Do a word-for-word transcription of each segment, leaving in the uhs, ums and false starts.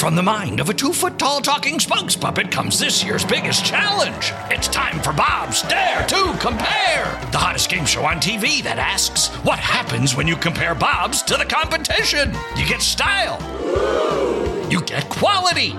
From the mind of a two-foot-tall talking spokes puppet comes this year's biggest challenge. It's time for Bob's Dare to Compare, the hottest game show on T V that asks, what happens when you compare Bobs to the competition? You get style. You get quality.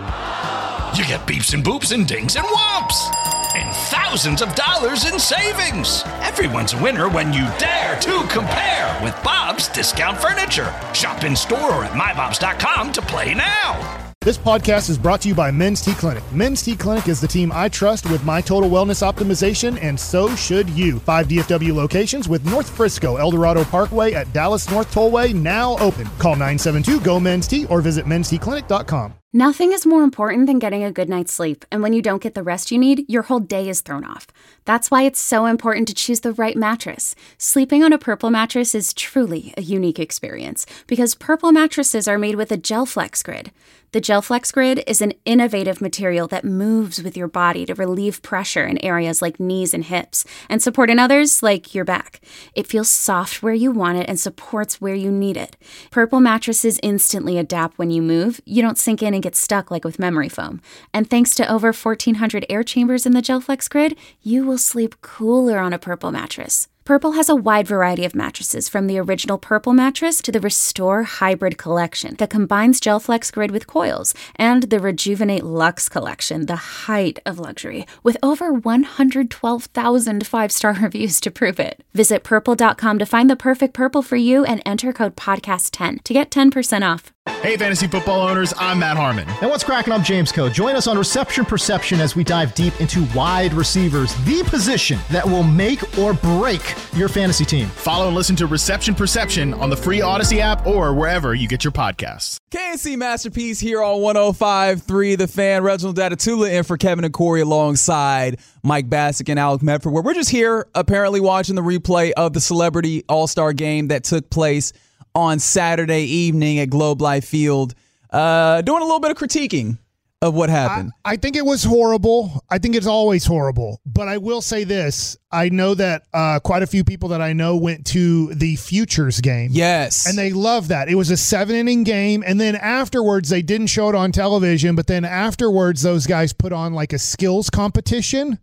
You get beeps and boops and dings and whomps. And thousands of dollars in savings. Everyone's a winner when you dare to compare with Bob's Discount Furniture. Shop in store or at my bobs dot com to play now. This podcast is brought to you by Men's T Clinic. Men's T Clinic is the team I trust with my total wellness optimization, and so should you. Five D F W locations with North Frisco, El Dorado Parkway at Dallas North Tollway now open. Call nine seven two, G O, Men's T or visit mens t clinic dot com. Nothing is more important than getting a good night's sleep, and when you don't get the rest you need, your whole day is thrown off. That's why it's so important to choose the right mattress. Sleeping on a Purple mattress is truly a unique experience, because Purple mattresses are made with a GelFlex Grid. The GelFlex Grid is an innovative material that moves with your body to relieve pressure in areas like knees and hips, and support in others like your back. It feels soft where you want it and supports where you need it. Purple mattresses instantly adapt when you move. You don't sink in and get stuck like with memory foam. And thanks to over fourteen hundred air chambers in the GelFlex Grid, you will sleep cooler on a Purple mattress. Purple has a wide variety of mattresses, from the original Purple mattress to the Restore Hybrid collection that combines GelFlex Grid with coils, and the Rejuvenate Luxe collection, the height of luxury, with over one hundred twelve thousand five-star reviews to prove it. Visit purple dot com to find the perfect Purple for you and enter code podcast ten to get ten percent off. Hey, fantasy football owners, I'm Matt Harmon. And what's cracking? I'm James Coe. Join us on Reception Perception as we dive deep into wide receivers, the position that will make or break your fantasy team. Follow and listen to Reception Perception on the free Odyssey app or wherever you get your podcasts. K N C Masterpiece here on one oh five point three The Fan. Reginald Datatula in for Kevin and Corey alongside Mike Bassick and Alec Medford, where we're just here apparently watching the replay of the Celebrity All-Star Game that took place on Saturday evening at Globe Life Field, uh, doing a little bit of critiquing of what happened. I, I think it was horrible. I think it's always horrible. But I will say this. I know that uh, quite a few people that I know went to the Futures game. Yes. And they loved that. It was a seven-inning game, and then afterwards, they didn't show it on television, but then afterwards, those guys put on like a skills competition.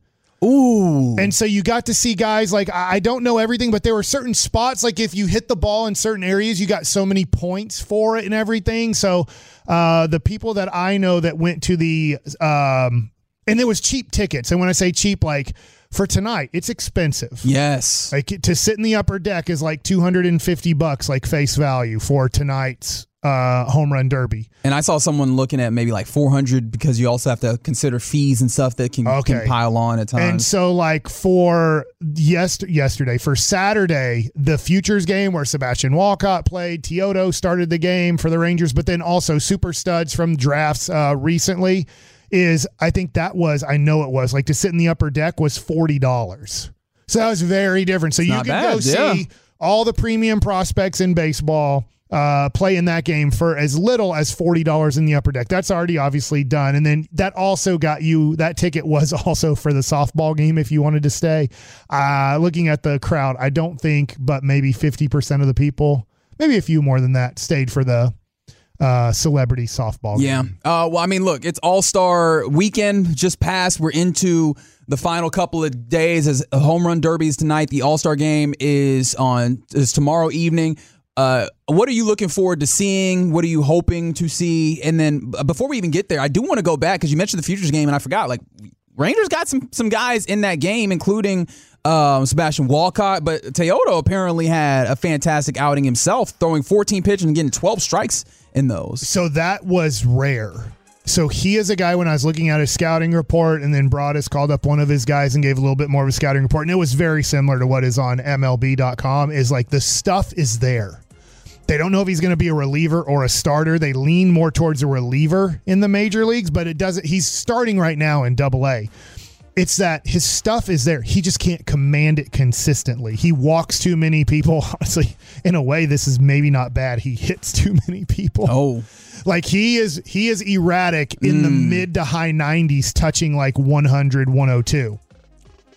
Ooh. And so you got to see guys like, I don't know everything, but there were certain spots, like if you hit the ball in certain areas, you got so many points for it and everything. So uh, the people that I know that went to the, um, and there was cheap tickets. And when I say cheap, like for tonight, it's expensive. Yes. Like to sit in the upper deck is like two hundred fifty bucks, like face value for tonight's uh, home run derby. And I saw someone looking at maybe like four hundred because you also have to consider fees and stuff that can, okay. can pile on at times. And so like for yes, yesterday, for Saturday, the Futures game where Sebastian Walcott played, Teodo started the game for the Rangers, but then also super studs from drafts uh, recently is, I think that was, I know it was, like to sit in the upper deck was forty dollars. So that was very different. So it's you could bad, go yeah. see all the premium prospects in baseball uh, play in that game for as little as forty dollars in the upper deck. That's already obviously done. And then that also got you, that ticket was also for the softball game if you wanted to stay. Uh, looking at the crowd, I don't think, but maybe fifty percent of the people, maybe a few more than that, stayed for the uh, celebrity softball yeah. game. Yeah. Uh, well, I mean, look, it's All-Star weekend just passed. We're into the final couple of days as home run derbies tonight. The All-Star game is on is tomorrow evening. Uh, what are you looking forward to seeing? What are you hoping to see? And then before we even get there, I do want to go back because you mentioned the Futures game and I forgot. Like Rangers got some some guys in that game, including um, Sebastian Walcott, but Teodo apparently had a fantastic outing himself, throwing fourteen pitches and getting twelve strikes in those. So that was rare. So he is a guy, when I was looking at his scouting report, and then Broadus called up one of his guys and gave a little bit more of a scouting report, and it was very similar to what is on M L B dot com, is like the stuff is there. They don't know if he's going to be a reliever or a starter. They lean more towards a reliever in the major leagues, but it doesn't. He's starting right now in Double A. It's that his stuff is there. He just can't command it consistently. He walks too many people. Honestly, in a way, this is maybe not bad. He hits too many people. Oh, like he is he is erratic in mm. the mid to high nineties, touching like one hundred, one oh two.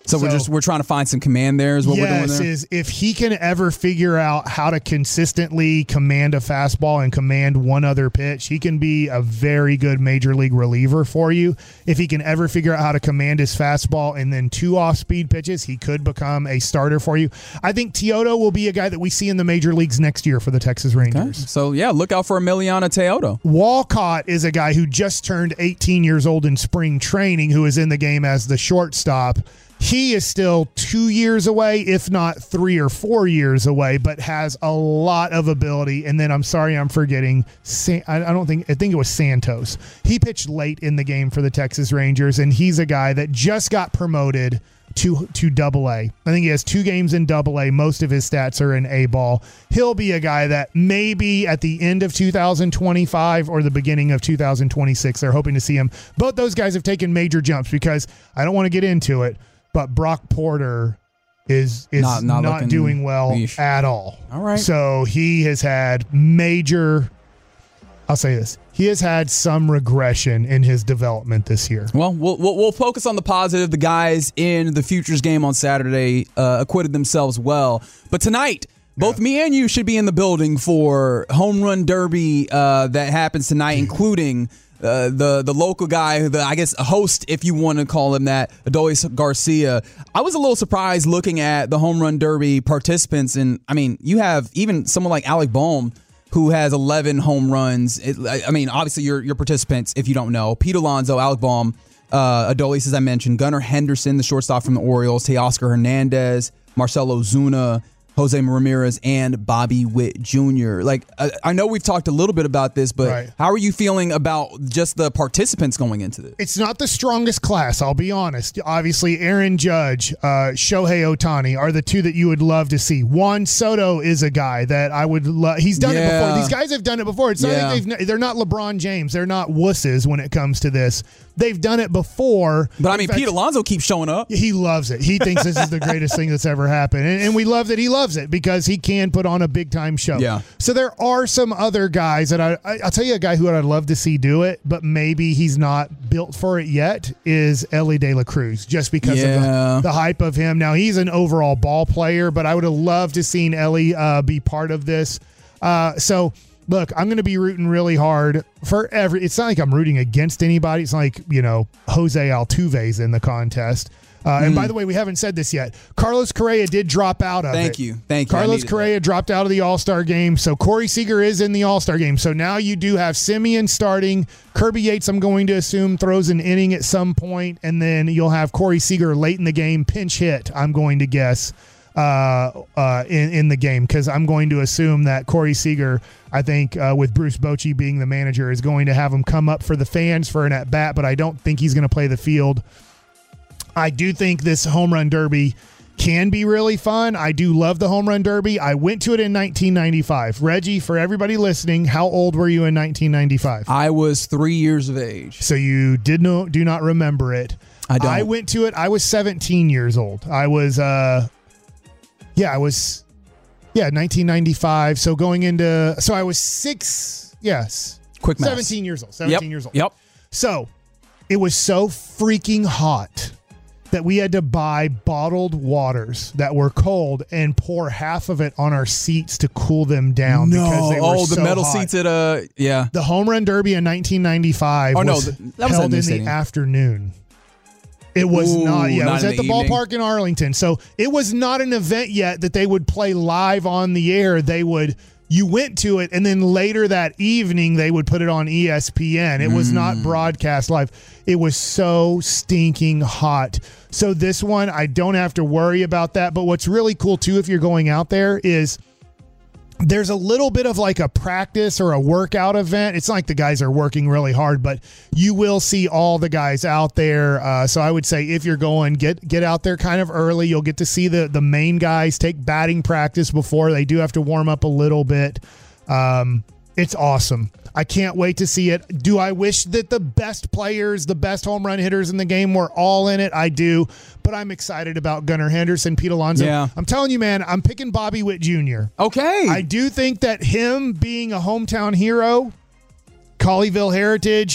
So, so we're just we're trying to find some command there is what yes, we're doing there? Is if he can ever figure out how to consistently command a fastball and command one other pitch, he can be a very good major league reliever for you. If he can ever figure out how to command his fastball and then two off-speed pitches, he could become a starter for you. I think Teodo will be a guy that we see in the major leagues next year for the Texas Rangers. Okay. So, yeah, look out for Emiliano Teodo. Walcott is a guy who just turned eighteen years old in spring training, who is in the game as the shortstop. He is still two years away, if not three or four years away, but has a lot of ability. And then I'm sorry, I'm forgetting. I don't think, I think it was Santos. He pitched late in the game for the Texas Rangers, and he's a guy that just got promoted to to double A. I think he has two games in double A. Most of his stats are in A ball. He'll be a guy that maybe at the end of two thousand twenty-five or the beginning of two thousand twenty-six, they're hoping to see him. Both those guys have taken major jumps because I don't want to get into it, but Brock Porter is is not, not, not doing well leash. at all. All right. So he has had major, I'll say this, he has had some regression in his development this year. Well, we'll we'll, we'll focus on the positive. The guys in the Futures game on Saturday uh, acquitted themselves well. But tonight, both yeah. me and you should be in the building for Home Run Derby uh, that happens tonight, including Uh, the the local guy, the I guess a host, if you want to call him that, Adolis Garcia. I was a little surprised looking at the Home Run Derby participants, and I mean, you have even someone like Alec Bohm, who has eleven home runs. It, I mean, obviously, your your participants, if you don't know, Pete Alonso, Alec Bohm, uh, Adolis, as I mentioned, Gunnar Henderson, the shortstop from the Orioles, Teoscar Hernandez, Marcelo Ozuna, Jose Ramirez, and Bobby Witt Junior Like, I, I know we've talked a little bit about this, but right. how are you feeling about just the participants going into this? It's not the strongest class, I'll be honest. Obviously, Aaron Judge, uh, Shohei Ohtani are the two that you would love to see. Juan Soto is a guy that I would love. He's done yeah. it before. These guys have done it before. It's not yeah. like they've, they're not LeBron James. They're not wusses when it comes to this. They've done it before. But I mean, fact, Pete Alonso keeps showing up. He loves it. He thinks this is the greatest thing that's ever happened. And, and we love that he loves it because he can put on a big time show. Yeah. So there are some other guys that I, I I'll tell you a guy who I'd love to see do it, but maybe he's not built for it yet is Elly De La Cruz, just because yeah. of the, the hype of him. Now he's an overall ball player, but I would have loved to seen Elly uh, be part of this. Uh, so. Look, I'm going to be rooting really hard for every. It's not like I'm rooting against anybody. It's not like, you know, Jose Altuve's in the contest. Uh, mm. And by the way, we haven't said this yet. Carlos Correa did drop out of Thank it. Thank you. Thank you. Carlos Correa that. dropped out of the All-Star game. So Corey Seager is in the All-Star game. So now you do have Simeon starting. Kirby Yates, I'm going to assume, throws an inning at some point. And then you'll have Corey Seager late in the game, pinch hit, I'm going to guess. Uh, uh, in, in the game, because I'm going to assume that Corey Seager, I think uh, with Bruce Bochy being the manager, is going to have him come up for the fans for an at-bat, but I don't think he's going to play the field. I do think this Home Run Derby can be really fun. I do love the Home Run Derby. I went to it in nineteen ninety-five. Reggie, for everybody listening, how old were you in nineteen ninety-five? I was three years of age. So you did no, do not remember it. I don't. I went to it. I was seventeen years old. I was... Uh, Yeah, I was, yeah, nineteen ninety-five. So going into, so I was six, yes. Quick math. seventeen years old, seventeen yep. years old. Yep. So it was so freaking hot that we had to buy bottled waters that were cold and pour half of it on our seats to cool them down. No, because they were oh, the so metal hot. seats at, uh, yeah. The Home Run Derby in nineteen ninety-five oh, was, no, that was held in stadium. the afternoon. It was Ooh, not, yeah, not it was in at the, the ballpark in Arlington. So it was not an event yet that they would play live on the air. They would, you went to it, and then later that evening, they would put it on E S P N. It mm. was not broadcast live. It was so stinking hot. So this one, I don't have to worry about that. But what's really cool, too, if you're going out there is there's a little bit of like a practice or a workout event. It's not like the guys are working really hard, but you will see all the guys out there. Uh, so I would say if you're going, get get out there kind of early. You'll get to see the, the main guys take batting practice before. They do have to warm up a little bit. Um, it's awesome. I can't wait to see it. Do I wish that the best players, the best home run hitters in the game were all in it? I do, but I'm excited about Gunnar Henderson, Pete Alonso. Yeah. I'm telling you, man, I'm picking Bobby Witt Junior Okay. I do think that him being a hometown hero, Colleyville heritage,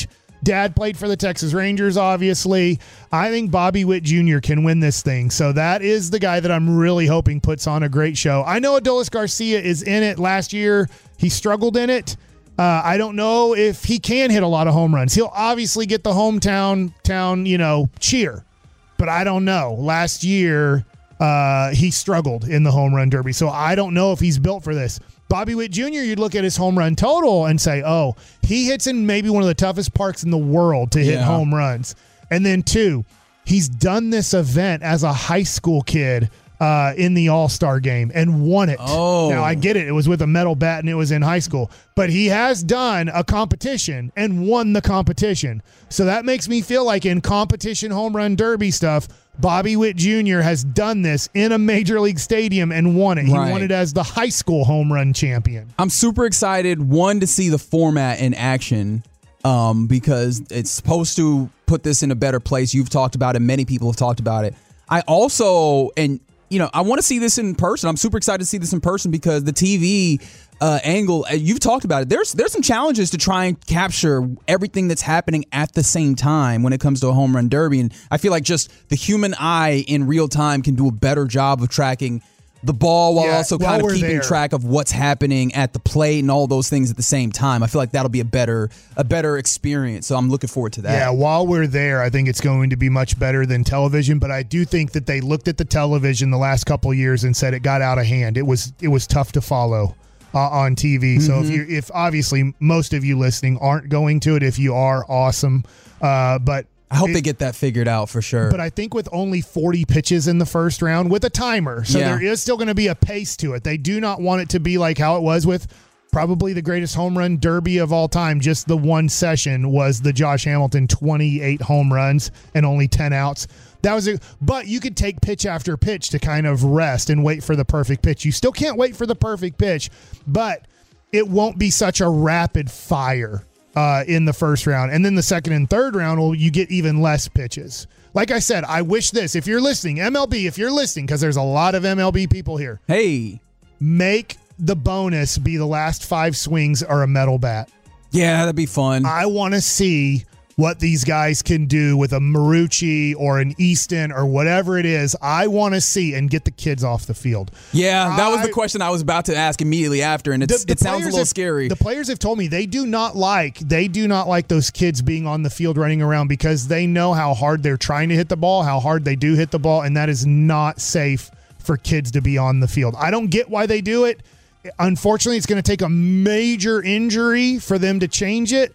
Dad played for the Texas Rangers, obviously. I think Bobby Witt Junior can win this thing. So that is the guy that I'm really hoping puts on a great show. I know Adolis Garcia is in it. Last year, he struggled in it. Uh, I don't know if he can hit a lot of home runs. He'll obviously get the hometown town, you know, cheer. But I don't know. Last year, uh, he struggled in the home run derby. So I don't know if he's built for this. Bobby Witt Junior, you'd look at his home run total and say, oh, he hits in maybe one of the toughest parks in the world to hit yeah. home runs. And then, two, he's done this event as a high school kid uh, in the All-Star game and won it. Oh. Now, I get it. It was with a metal bat and it was in high school. But he has done a competition and won the competition. So that makes me feel like in competition home run derby stuff, Bobby Witt Junior has done this in a major league stadium and won it. He right. won it as the high school home run champion. I'm super excited, one, to see the format in action um, because it's supposed to put this in a better place. You've talked about it. Many people have talked about it. I also, and you know, I want to see this in person. I'm super excited to see this in person because the T V uh, angle, you've talked about it. There's there's some challenges to try and capture everything that's happening at the same time when it comes to a home run derby. And I feel like just the human eye in real time can do a better job of tracking the ball while yeah, also while kind of we're keeping there. track of what's happening at the plate and all those things at the same time. I feel like that'll be a better a better experience. So I'm looking forward to that. Yeah, while we're there, I think it's going to be much better than television. But I do think that they looked at the television the last couple of years and said it got out of hand. It was it was tough to follow uh, on T V. Mm-hmm. So if you if obviously most of you listening aren't going to it, if you are, awesome. Uh, but I hope it, they get that figured out for sure. But I think with only forty pitches in the first round with a timer, so Yeah. there is still going to be a pace to it. They do not want it to be like how it was with probably the greatest home run derby of all time. Just the one session was the Josh Hamilton twenty-eight home runs and only ten outs. That was a, but you could take pitch after pitch to kind of rest and wait for the perfect pitch. You still can't wait for the perfect pitch, but it won't be such a rapid fire Uh, in the first round. And then the second and third round, well, you get even less pitches. Like I said, I wish this, if you're listening, M L B, if you're listening, because there's a lot of M L B people here, hey, make the bonus be the last five swings are a metal bat. yeah, that'd be fun. I want to see what these guys can do with a Marucci or an Easton or whatever it is. I want to see and get the kids off the field. Yeah, that was the I- question I was about to ask immediately after, and it's, The- the it sounds a players little have- scary. The players have told me they do not like they do not like those kids being on the field running around because they know how hard they're trying to hit the ball, how hard they do hit the ball, and that is not safe for kids to be on the field. I don't get why they do it. Unfortunately, it's going to take a major injury for them to change it.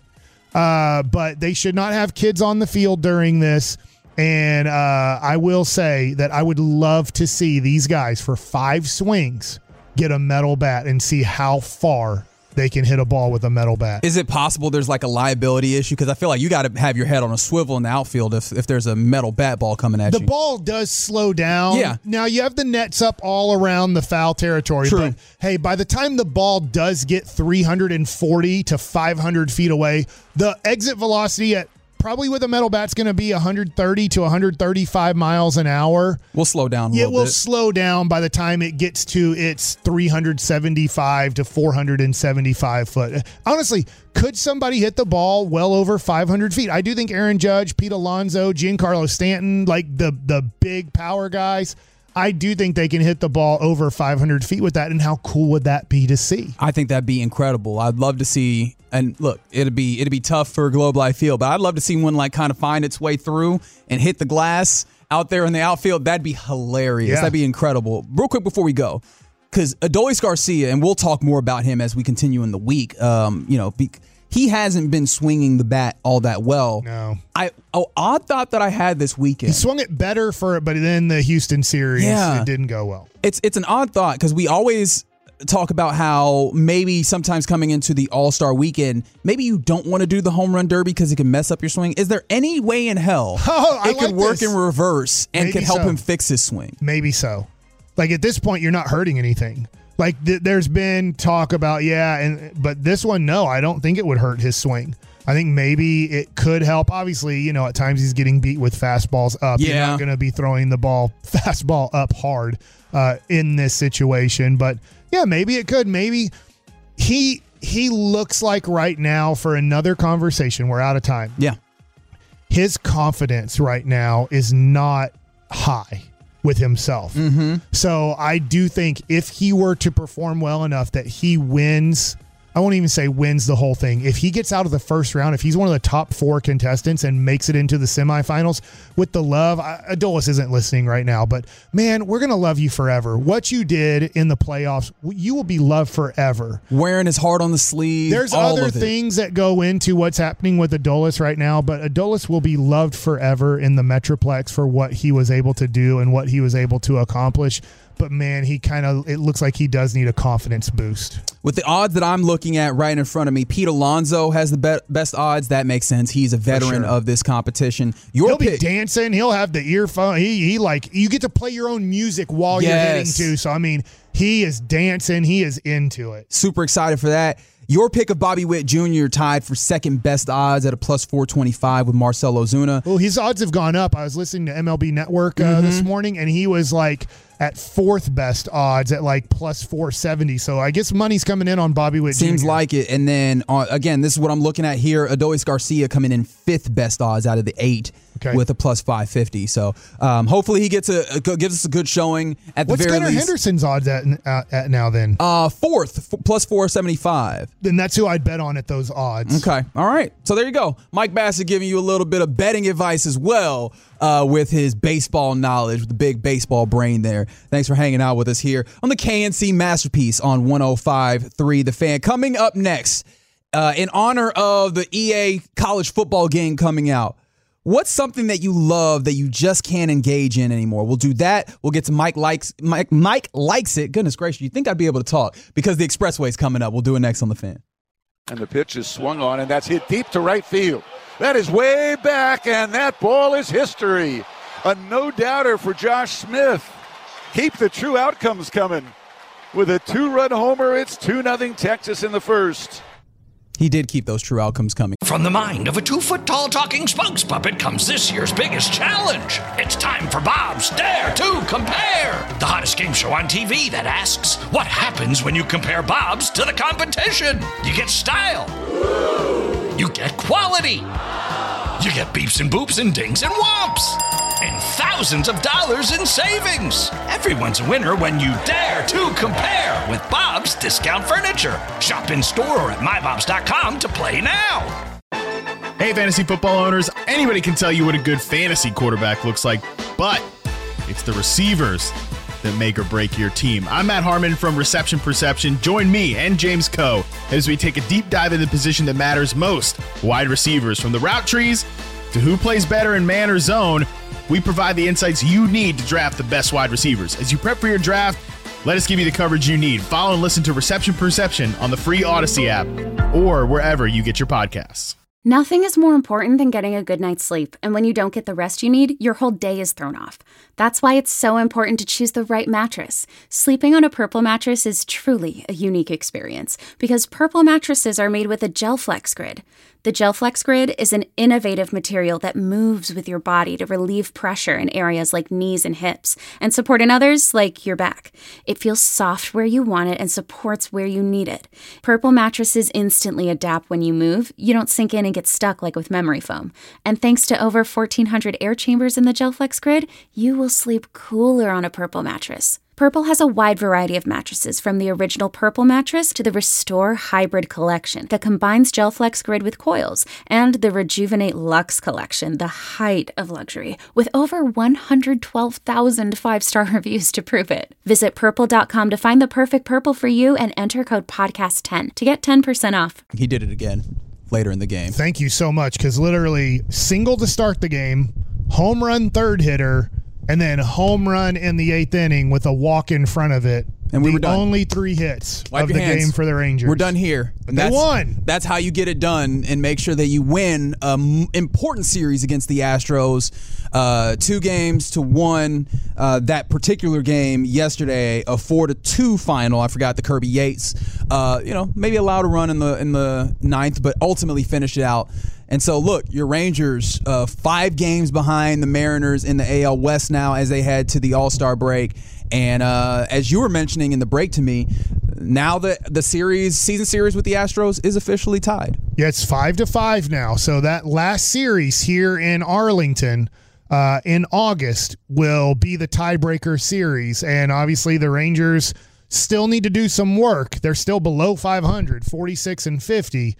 Uh, but they should not have kids on the field during this. And uh, I will say that I would love to see these guys for five swings get a metal bat and see how far they can hit a ball with a metal bat. Is it possible there's like a liability issue? Because I feel like you got to have your head on a swivel in the outfield if, if there's a metal bat ball coming at The you. ball does slow down. Yeah. Now you have the nets up all around the foul territory. True. But hey, by the time the ball does get three hundred forty to five hundred feet away, the exit velocity at probably with a metal bat's going to be one thirty to one thirty-five miles an hour. We'll slow down a It little will bit. slow down by the time it gets to its three seventy-five to four seventy-five foot. Honestly, could somebody hit the ball well over five hundred feet? I do think Aaron Judge, Pete Alonso, Giancarlo Stanton, like the the big power guys, I do think they can hit the ball over five hundred feet with that. And how cool would that be to see? I think that'd be incredible. I'd love to see, and look, it'd be it'd be tough for Globe Life Field, but I'd love to see one like kind of find its way through and hit the glass out there in the outfield. That'd be hilarious. Yeah. That'd be incredible. Real quick before we go, because Adolis Garcia, and we'll talk more about him as we continue in the week. Um, you know, be, he hasn't been swinging the bat all that well. No. I oh, odd thought that I had this weekend. He swung it better for it, but then the Houston series, Yeah. it didn't go well. It's it's an odd thought because we always talk about how maybe sometimes coming into the All-Star weekend, maybe you don't want to do the home run derby because it can mess up your swing. Is there any way in hell Oh, I it could like work this. in reverse and Maybe could help so. him fix his swing? Maybe so. Like at this point, you're not hurting anything. Like th- there's been talk about, yeah, and but this one, no, I don't think it would hurt his swing. I think maybe it could help. Obviously, you know, at times he's getting beat with fastballs up. You're Yeah. not going to be throwing the ball fastball up hard uh, in this situation. But yeah, maybe it could. Maybe he he looks like right now for another conversation. We're out of time. Yeah. His confidence right now is not high with himself. Mm-hmm. So I do think if he were to perform well enough that he wins, I won't even say wins the whole thing. If he gets out of the first round, if he's one of the top four contestants and makes it into the semifinals with the love, I, Adolis isn't listening right now, but man, we're going to love you forever. What you did in the playoffs, you will be loved forever. Wearing his heart on the sleeve. There's all other of it. things that go into what's happening with Adolis right now, but Adolis will be loved forever in the Metroplex for what he was able to do and what he was able to accomplish. But man, he kind of, it looks like he does need a confidence boost. With the odds that I'm looking at right in front of me, Pete Alonso has the be- best odds. That makes sense. He's a veteran sure. of this competition. Your He'll pick, be dancing. He'll have the earphone. He, he like, you get to play your own music while Yes. you're hitting too. So, I mean, he is dancing. He is into it. super excited for that. Your pick of Bobby Witt Junior tied for second best odds at a plus four twenty-five with Marcell Ozuna. Well, his odds have gone up. I was listening to M L B Network uh, mm-hmm. this morning, and he was like at fourth best odds at like plus four seventy. So I guess money's coming in on Bobby Witt Seems Junior like it. And then, uh, again, this is what I'm looking at here. Adolis Garcia coming in fifth best odds out of the eight okay. with a plus five fifty. So um, hopefully he gets a, a gives us a good showing at the What's very Gunnar least. Henderson's odds at, uh, at now then? Uh, fourth, f- plus four seventy-five. Then that's who I'd bet on at those odds. Okay. All right. So there you go. Mike Bassett giving you a little bit of betting advice as well uh, with his baseball knowledge, with the big baseball brain there. Thanks for hanging out with us here on the K N C Masterpiece on one oh five point three The Fan. Coming up next, uh, in honor of the E A college football game coming out, what's something that you love that you just can't engage in anymore? We'll do that. We'll get to Mike likes Mike Mike likes it. Goodness gracious, you think I'd be able to talk because the expressway's coming up. We'll do it next on The Fan. And the pitch is swung on, and that's hit deep to right field. That is way back, and that ball is history. A no-doubter for Josh Smith. Keep the true outcomes coming. With a two-run homer, it's two nothing Texas in the first. He did keep those true outcomes coming. From the mind of a two-foot-tall talking spokes puppet comes this year's biggest challenge. It's time for Bob's Dare to Compare, the hottest game show on T V that asks, what happens when you compare Bob's to the competition? You get style. You get quality. You get beeps and boops and dings and whomps. And thousands of dollars in savings. Everyone's a winner when you dare to compare with Bob's Discount Furniture. Shop in store or at my bobs dot com to play now. Hey, fantasy football owners, anybody can tell you what a good fantasy quarterback looks like, but it's the receivers that make or break your team. I'm Matt Harmon from Reception Perception. Join me and James Coe as we take a deep dive in the position that matters most, wide receivers. From the route trees to who plays better in man or zone, we provide the insights you need to draft the best wide receivers. As you prep for your draft, let us give you the coverage you need. Follow and listen to Reception Perception on the free Odyssey app or wherever you get your podcasts. Nothing is more important than getting a good night's sleep, and when you don't get the rest you need, your whole day is thrown off. That's why it's so important to choose the right mattress. Sleeping on a Purple mattress is truly a unique experience because Purple mattresses are made with a GelFlex Grid. The GelFlex Grid is an innovative material that moves with your body to relieve pressure in areas like knees and hips and support in others like your back. It feels soft where you want it and supports where you need it. Purple mattresses instantly adapt when you move. You don't sink in and get stuck like with memory foam. And thanks to over fourteen hundred air chambers in the GelFlex Grid, you will sleep cooler on a Purple mattress. Purple has a wide variety of mattresses, from the original Purple mattress to the Restore Hybrid collection that combines GelFlex Grid with coils, and the Rejuvenate Luxe collection, the height of luxury, with over one hundred twelve thousand five-star reviews to prove it. Visit purple dot com to find the perfect Purple for you and enter code podcast ten to get ten percent off. He did it again later in the game. Thank you so much, because literally single to start the game, home run third hitter, and then home run in the eighth inning with a walk in front of it. And we the were done. Only three hits Wipe of your the hands. game for the Rangers. We're done here. But they won. That's how you get it done and make sure that you win an important series against the Astros. Uh, two games to one. Uh, that particular game yesterday, a four to two final. I forgot the Kirby Yates. Uh, you know, maybe allowed a run in the in the ninth, but ultimately finished it out. And so, look, your Rangers, uh, five games behind the Mariners in the A L West now as they head to the All-Star break. And uh, as you were mentioning in the break to me, now the the series season series with the Astros is officially tied. Yeah, it's five to five now. So that last series here in Arlington uh, in August will be the tiebreaker series, and obviously the Rangers still need to do some work. They're still below five hundred, forty-six and fifty.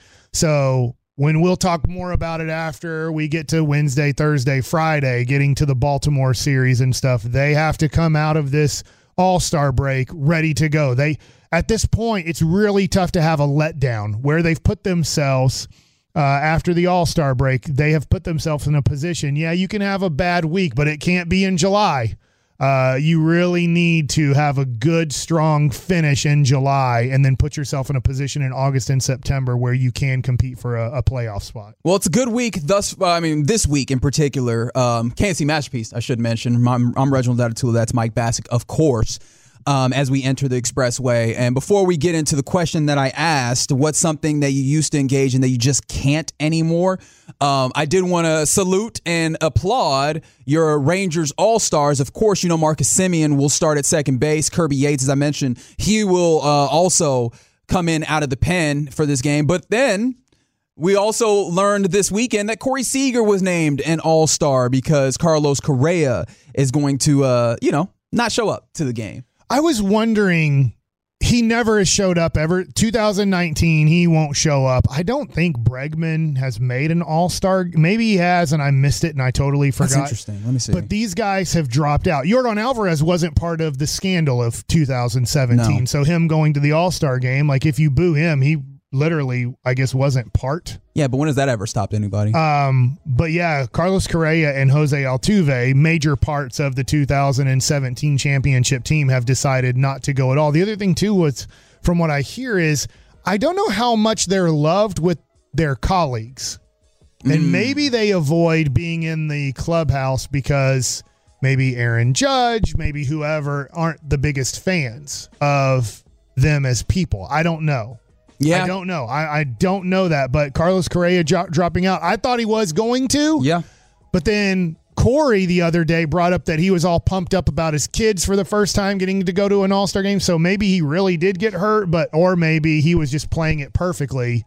So when we'll talk more about it after we get to Wednesday, Thursday, Friday, getting to the Baltimore series and stuff, they have to come out of this All-Star break ready to go. They at this point, it's really tough to have a letdown where they've put themselves uh, after the All-Star break. They have put themselves in a position. Yeah, you can have a bad week, but it can't be in July. Uh, you really need to have a good, strong finish in July and then put yourself in a position in August and September where you can compete for a, a playoff spot. Well, it's a good week thus uh, I mean, this week in particular. Um, K N C Masterpiece, I should mention. I'm, I'm Reginald Atatula. That's Mike Bassick, of course, um, as we enter the Expressway. And before we get into the question that I asked, what's something that you used to engage in that you just can't anymore? Um, I did want to salute and applaud your Rangers All-Stars. Of course, you know Marcus Semien will start at second base. Kirby Yates, as I mentioned, he will uh, also come in out of the pen for this game. But then we also learned this weekend that Corey Seager was named an All-Star because Carlos Correa is going to, uh, you know, not show up to the game. I was wondering, he never has showed up ever. two thousand nineteen, he won't show up. I don't think Bregman has made an all-star. Maybe he has, and I missed it, and I totally forgot. That's interesting. Let me see. But these guys have dropped out. Yordan Alvarez wasn't part of the scandal of two thousand seventeen, No. so him going to the all-star game, like if you boo him, he literally, I guess, wasn't part. Yeah, but when has that ever stopped anybody? Um, but yeah, Carlos Correa and Jose Altuve, major parts of the two thousand seventeen championship team, have decided not to go at all. The other thing too was, from what I hear, is I don't know how much they're loved with their colleagues, and Mm. maybe they avoid being in the clubhouse because maybe Aaron Judge, maybe whoever aren't the biggest fans of them as people. I don't know. Yeah. I don't know. I, I don't know that, but Carlos Correa dro- dropping out. I thought he was going to. Yeah. But then Corey the other day brought up that he was all pumped up about his kids for the first time getting to go to an All-Star game. So maybe he really did get hurt, but or maybe he was just playing it perfectly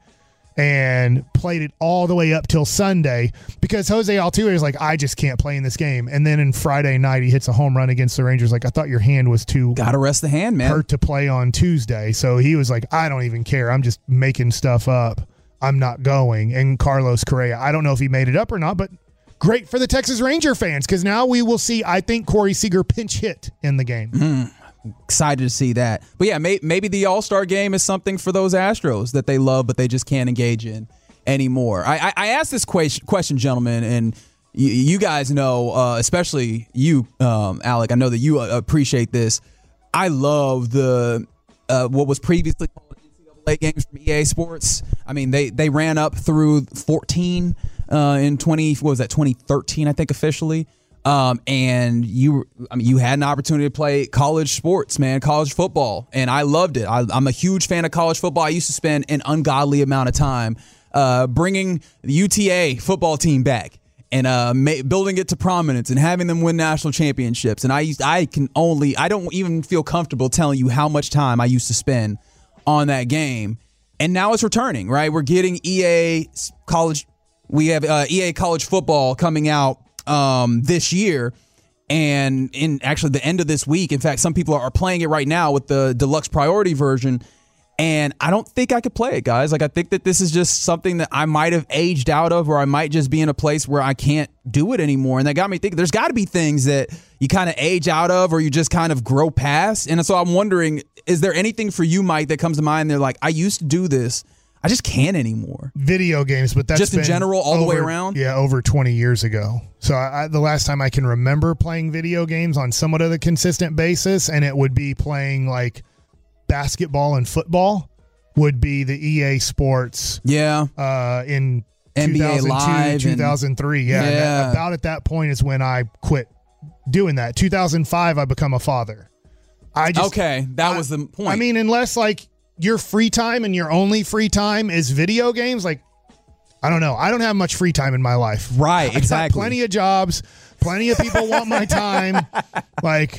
and played it all the way up till Sunday, because Jose Altuve is like, I just can't play in this game. And then in Friday night, he hits a home run against the Rangers. Like, I thought your hand was too Gotta rest the hand, man. hurt to play on Tuesday. So he was like, I don't even care. I'm just making stuff up. I'm not going. And Carlos Correa, I don't know if he made it up or not, but great for the Texas Ranger fans, because now we will see, I think, Corey Seager pinch hit in the game. Mm, excited to see that. But yeah, may, maybe the All-Star game is something for those Astros that they love, but they just can't engage in anymore. I, I, I asked this question, question, gentlemen, and y- you guys know, uh, especially you, um, Alec, I know that you uh, appreciate this. I love the uh, what was previously called N C double A games from E A Sports. I mean, they they ran up through fourteen uh, in twenty. What was that? twenty thirteen, I think, officially. Um, and you, I mean, you had an opportunity to play college sports, man, college football, and I loved it. I, I'm a huge fan of college football. I used to spend an ungodly amount of time uh, bringing the U T A football team back and uh, ma- building it to prominence and having them win national championships. And I used, I can only, I don't even feel comfortable telling you how much time I used to spend on that game. And now it's returning, right? We're getting E A college. We have uh, E A college football coming out um, this year. And in actually the end of this week, in fact, some people are playing it right now with the deluxe priority version. And I don't think I could play it, guys. Like, I think that this is just something that I might have aged out of, or I might just be in a place where I can't do it anymore. And that got me thinking, there's got to be things that you kind of age out of, or you just kind of grow past. And so I'm wondering, is there anything for you, Mike, that comes to mind? They're like, I used to do this, I just can't anymore. Video games, but that's just in been general, all the way over- around? Yeah, over twenty years ago. So I, I, the last time I can remember playing video games on somewhat of a consistent basis, and it would be playing like basketball and football, would be the E A Sports. Yeah. Uh, in N B A two thousand two, Live two thousand three. Yeah. and Yeah. that- about at that point is when I quit doing that. two thousand five, I become a father. I just Okay, that I- was the point. I mean, unless like your free time and your only free time is video games, like I don't know. I don't have much free time in my life. Right, I exactly. got plenty of jobs. Plenty of people want my time. Like,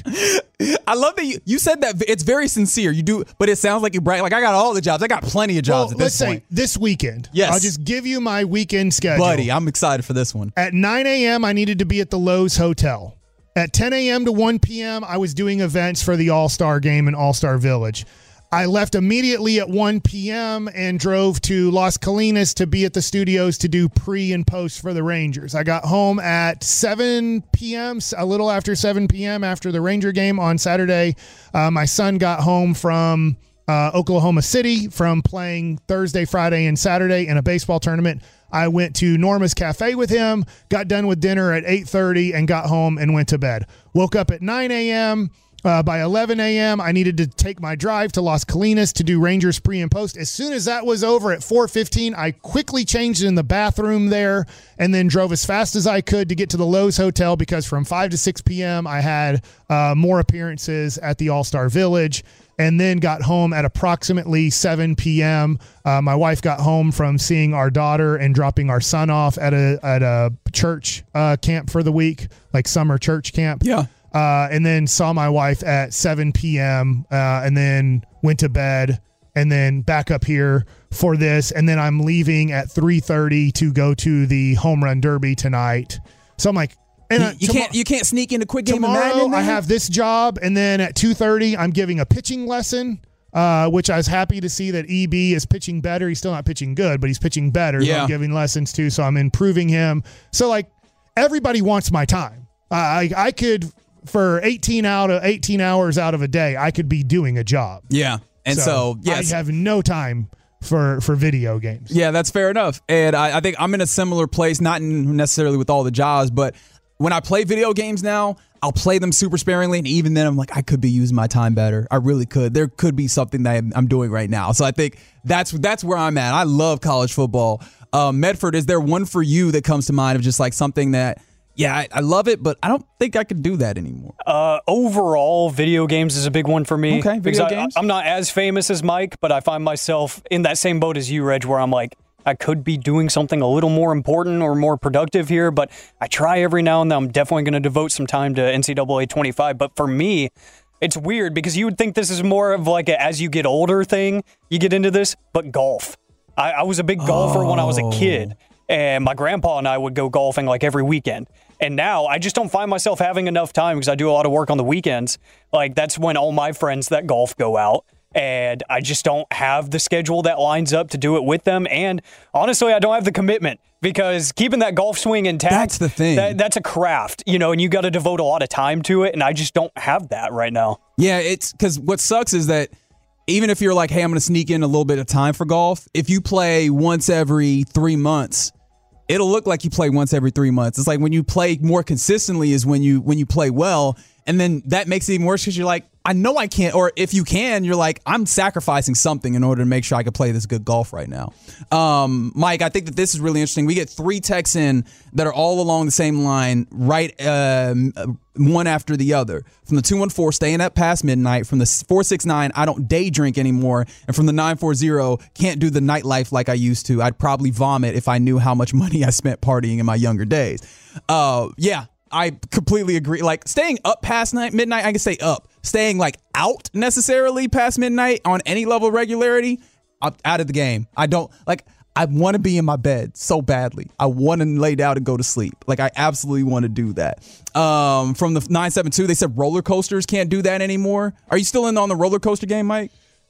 I love that you, you said that. It's very sincere. You do, but it sounds like you brag. Like, I got all the jobs. I got plenty of jobs well, at let's this point. say this weekend. Yes. I'll just give you my weekend schedule. Buddy, I'm excited for this one. At nine a.m., I needed to be at the Lowe's Hotel. At ten a.m. to one p.m., I was doing events for the All-Star Game in All-Star Village. I left immediately at one p.m. and drove to Las Colinas to be at the studios to do pre and post for the Rangers. I got home at seven p.m., a little after seven p.m. after the Ranger game on Saturday. Uh, my son got home from uh, Oklahoma City from playing Thursday, Friday, and Saturday in a baseball tournament. I went to Norma's Cafe with him, got done with dinner at eight thirty, and got home and went to bed. Woke up at nine a.m., Uh, by eleven a.m., I needed to take my drive to Las Colinas to do Rangers pre and post. As soon as that was over at four fifteen, I quickly changed in the bathroom there and then drove as fast as I could to get to the Lowe's Hotel because from five to six p.m., I had uh, more appearances at the All-Star Village, and then got home at approximately seven p.m. Uh, my wife got home from seeing our daughter and dropping our son off at a, at a church uh, camp for the week, like summer church camp. Yeah. Uh, and then saw my wife at seven p.m. Uh, and then went to bed and then back up here for this. And then I'm leaving at three thirty to go to the Home Run Derby tonight. So I'm like, and You, uh, you tomo- can't you can't sneak in a quick game of Madden tomorrow in there? I have this job. And then at two thirty, I'm giving a pitching lesson, uh, which I was happy to see that E B is pitching better. He's still not pitching good, but he's pitching better. Yeah. So I'm giving lessons too. So I'm improving him. So like everybody wants my time. Uh, I, I could... For eighteen out of eighteen hours out of a day, I could be doing a job. Yeah. And so, yes. I have no time for for video games. Yeah, that's fair enough. And I, I think I'm in a similar place, not necessarily with all the jobs, but when I play video games now, I'll play them super sparingly. And even then, I'm like, I could be using my time better. I really could. There could be something that I'm doing right now. So I think that's that's where I'm at. I love college football. Uh, Medford, is there one for you that comes to mind of just like something that, yeah, I, I love it, but I don't think I could do that anymore. Uh, overall, video games is a big one for me. Okay, video I, games. I'm not as famous as Mike, but I find myself in that same boat as you, Reg, where I'm like, I could be doing something a little more important or more productive here, but I try every now and then. I'm definitely going to devote some time to N C double A twenty-five. But for me, it's weird because you would think this is more of like a as you get older thing, you get into this, but golf. I, I was a big golfer oh. when I was a kid, and my grandpa and I would go golfing like every weekend. And now I just don't find myself having enough time because I do a lot of work on the weekends. Like that's when all my friends that golf go out. And I just don't have the schedule that lines up to do it with them. And honestly, I don't have the commitment because keeping that golf swing intact, that's the thing. That, that's a craft, you know, and you got to devote a lot of time to it. And I just don't have that right now. Yeah, it's because what sucks is that even if you're like, hey, I'm going to sneak in a little bit of time for golf, if you play once every three months, it'll look like you play once every three months. It's like when you play more consistently is when you when you play well. And then that makes it even worse because you're like, I know I can't. Or if you can, you're like, I'm sacrificing something in order to make sure I can play this good golf right now. Um, Mike, I think that this is really interesting. We get three texts in that are all along the same line, right, um, one after the other. From the two one four, staying up past midnight. From the four six nine, I don't day drink anymore. And from the nine four zero, can't do the nightlife like I used to. I'd probably vomit if I knew how much money I spent partying in my younger days. Uh, yeah. I completely agree. Like staying up past night, midnight, I can stay up. Staying like out necessarily past midnight on any level of regularity, I'm out of the game. I don't like. I want to be in my bed so badly. I want to lay down and go to sleep. Like I absolutely want to do that. Um, from the nine seven two, they said roller coasters can't do that anymore. Are you still in on the roller coaster game, Mike?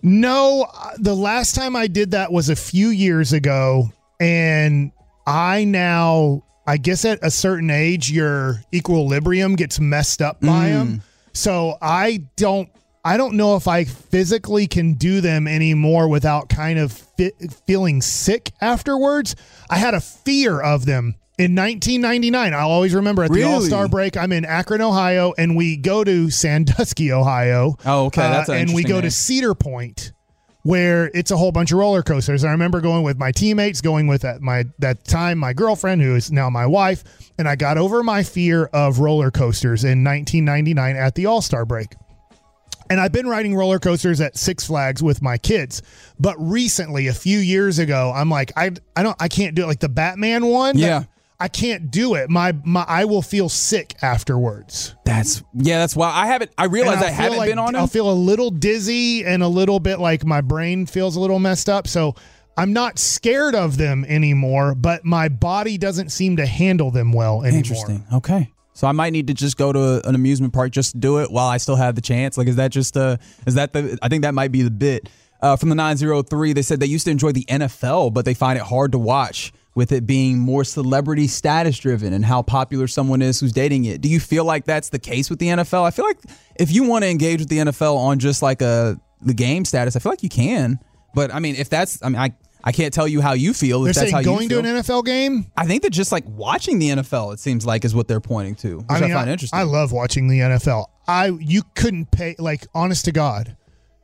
No, the last time I did that was a few years ago, and I now. I guess at a certain age, your equilibrium gets messed up by mm. them. So I don't, I don't know if I physically can do them anymore without kind of fi- feeling sick afterwards. I had a fear of them in nineteen ninety-nine. I'll always remember at the really? All-Star break, I'm in Akron, Ohio, and we go to Sandusky, Ohio. Oh, okay. That's uh, an and we go name. to Cedar Point, where it's a whole bunch of roller coasters. I remember going with my teammates, going with at my that time my girlfriend, who is now my wife, and I got over my fear of roller coasters in nineteen ninety-nine at the All-Star break. And I've been riding roller coasters at Six Flags with my kids, but recently, a few years ago, I'm like, I, I don't, I can't do it. Like the Batman one, Yeah. that, I can't do it. My, my, I will feel sick afterwards. That's yeah. That's why I haven't. I realize And I I'll feel haven't like- been on I'll it. feel a little dizzy and a little bit like my brain feels a little messed up. So I'm not scared of them anymore, but my body doesn't seem to handle them well anymore. Interesting. Okay. So I might need to just go to an amusement park just to do it while I still have the chance. Like, is that just uh is that the? I think that might be the bit. Uh, from the nine oh three, they said they used to enjoy the N F L, but they find it hard to watch with it being more celebrity status driven and how popular someone is who's dating it. Do you feel like that's the case with the N F L? I feel like if you want to engage with the N F L on just like a the game status, I feel like you can. But I mean, if that's, I mean, I. I can't tell you how you feel. They're If that's saying how you going feel. to an N F L game? I think that just like watching the N F L, it seems like, is what they're pointing to, which I, mean, find I, interesting. I love watching the N F L. I you couldn't pay, like, honest to God,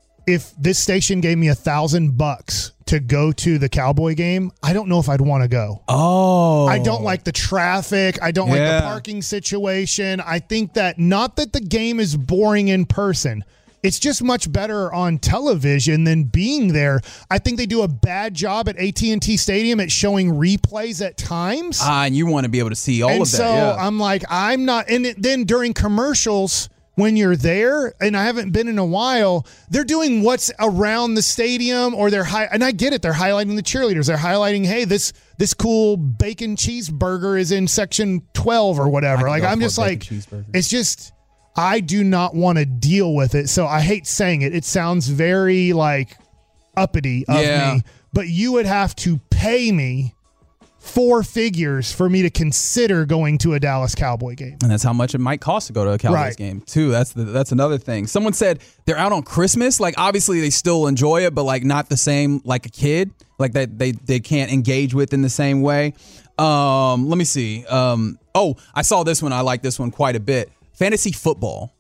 if this station gave me a thousand bucks to go to the Cowboy game, I don't know if I'd want to go. Oh, I don't like the traffic. I don't like Yeah. the parking situation. I think that not that the game is boring in person. It's just much better on television than being there. I think they do a bad job at A T and T Stadium at showing replays at times. Ah, and you want to be able to see all and of that. so yeah. I'm like, I'm not. And it, then during commercials, when you're there, and I haven't been in a while, they're doing what's around the stadium, or they're high. And I get it. They're highlighting the cheerleaders. They're highlighting, hey, this this cool bacon cheeseburger is in section twelve or whatever. I could Like go I'm for a just like, bacon cheeseburger. it's just. I do not want to deal with it. So I hate saying it. It sounds very like uppity of Yeah. me, but you would have to pay me four figures for me to consider going to a Dallas Cowboy game. And that's how much it might cost to go to a Cowboys Right. game too. That's the, that's another thing. Someone said they're out on Christmas. Like obviously they still enjoy it, but like not the same like a kid. Like that they they can't engage with in the same way. Um, let me see. Um, oh, I saw this one. I like this one quite a bit. Fantasy football.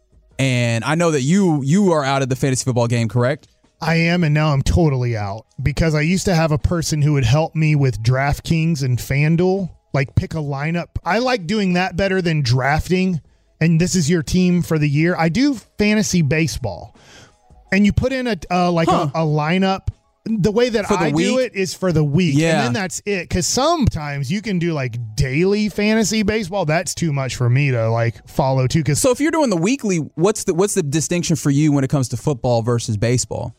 And I know that you you are out of the fantasy football game, correct? I am, and now I'm totally out because I used to have a person who would help me with DraftKings and FanDuel, like pick a lineup. I like doing that better than drafting, and this is your team for the year. I do fantasy baseball, and you put in a uh, like Huh. a, a lineup. The way that For the I do week? it is for the week, Yeah. and then that's it. Because sometimes you can do like daily fantasy baseball. That's too much for me to like follow too. Because So if you're doing the weekly, what's the what's the distinction for you when it comes to football versus baseball?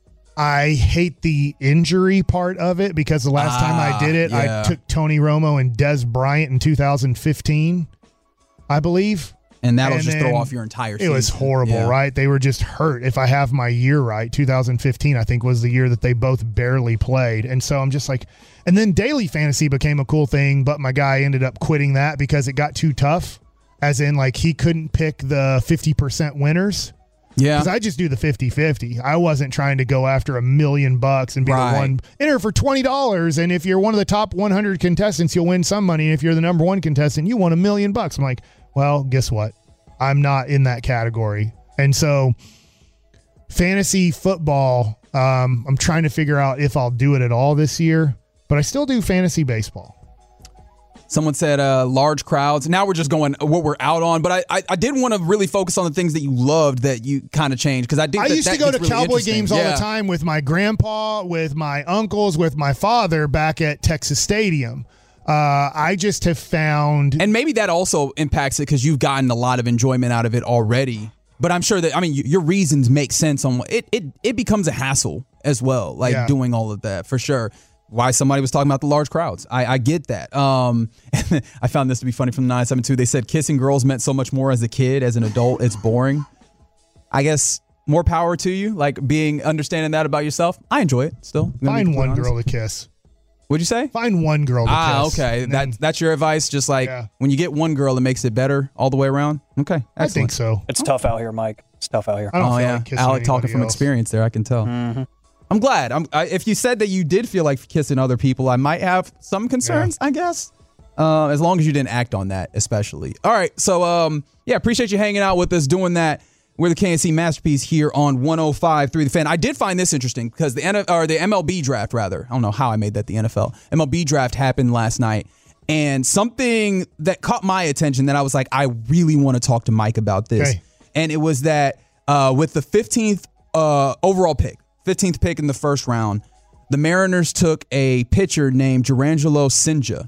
I hate the injury part of it because the last time I Ah, did it, yeah. I took Tony Romo and Des Bryant in two thousand fifteen, I believe. And that'll And just then throw off your entire It season. was horrible, Yeah. right? They were just hurt. If I have my year right, two thousand fifteen, I think, was the year that they both barely played. And so I'm just like, and then daily fantasy became a cool thing, but my guy ended up quitting that because it got too tough, as in, like, he couldn't pick the fifty percent winners. Yeah. Because I just do the fifty-fifty. I wasn't trying to go after a million bucks and be Right. the one. Enter for twenty dollars, and if you're one of the top one hundred contestants, you'll win some money. And if you're the number one contestant, you won a million bucks. I'm like, well, guess what? I'm not in that category. And so fantasy football, um, I'm trying to figure out if I'll do it at all this year, but I still do fantasy baseball. Someone said uh, large crowds. Now we're just going what we're out on, but I I, I did want to really focus on the things that you loved that you kind of changed because I did. I that, used that to go gets to really Cowboy interesting. games all Yeah. the time with my grandpa, with my uncles, with my father back at Texas Stadium. Uh, I just have found And maybe that also impacts it because you've gotten a lot of enjoyment out of it already. But I'm sure that I mean y- your reasons make sense on what it it it becomes a hassle as well, like Yeah. doing all of that for sure. Why somebody was talking about the large crowds. I, I get that. Um, I found this to be funny from the nine seven two. They said kissing girls meant so much more as a kid. As an adult, it's boring. I guess more power to you, like being understanding that about yourself. I enjoy it still. I'm gonna be find completely one honest. girl to kiss. What'd you say? Find one girl to Ah, kiss. okay. and That then- that's your advice. Just like Yeah. when you get one girl, it makes it better all the way around. Okay, excellent. I think so. It's tough out here, Mike. It's tough out here. I don't Oh feel yeah, like kissing Alec talking anybody from else. experience there. I can tell. I'm glad. I'm, I, if you said that you did feel like kissing other people, I might have some concerns. I guess, uh, as long as you didn't act on that, especially. All right. So, um, yeah, appreciate you hanging out with us, doing that. We're the K N C Masterpiece here on one oh five point three The Fan. I did find this interesting because the N F, or the M L B draft, rather. I don't know how I made that the N F L. M L B draft happened last night. And something that caught my attention that I was like, I really want to talk to Mike about this. Okay. And it was that Uh, with the fifteenth uh, overall pick, fifteenth pick in the first round, the Mariners took a pitcher named Jurrangelo Cijntje.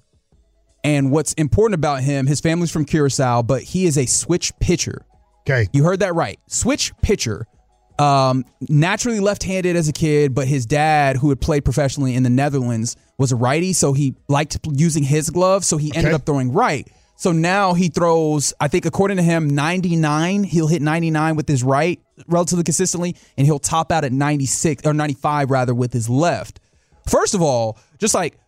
And what's important about him, his family's from Curacao, but he is a switch pitcher. Okay. You heard that right. Switch pitcher. Um, naturally left-handed as a kid, but his dad, who had played professionally in the Netherlands, was a righty, so he liked using his glove, so he ended Okay. up throwing right. So now he throws, I think according to him, ninety-nine. He'll hit ninety-nine with his right relatively consistently, and he'll top out at ninety-six, or ninety-five rather, with his left. First of all, just like,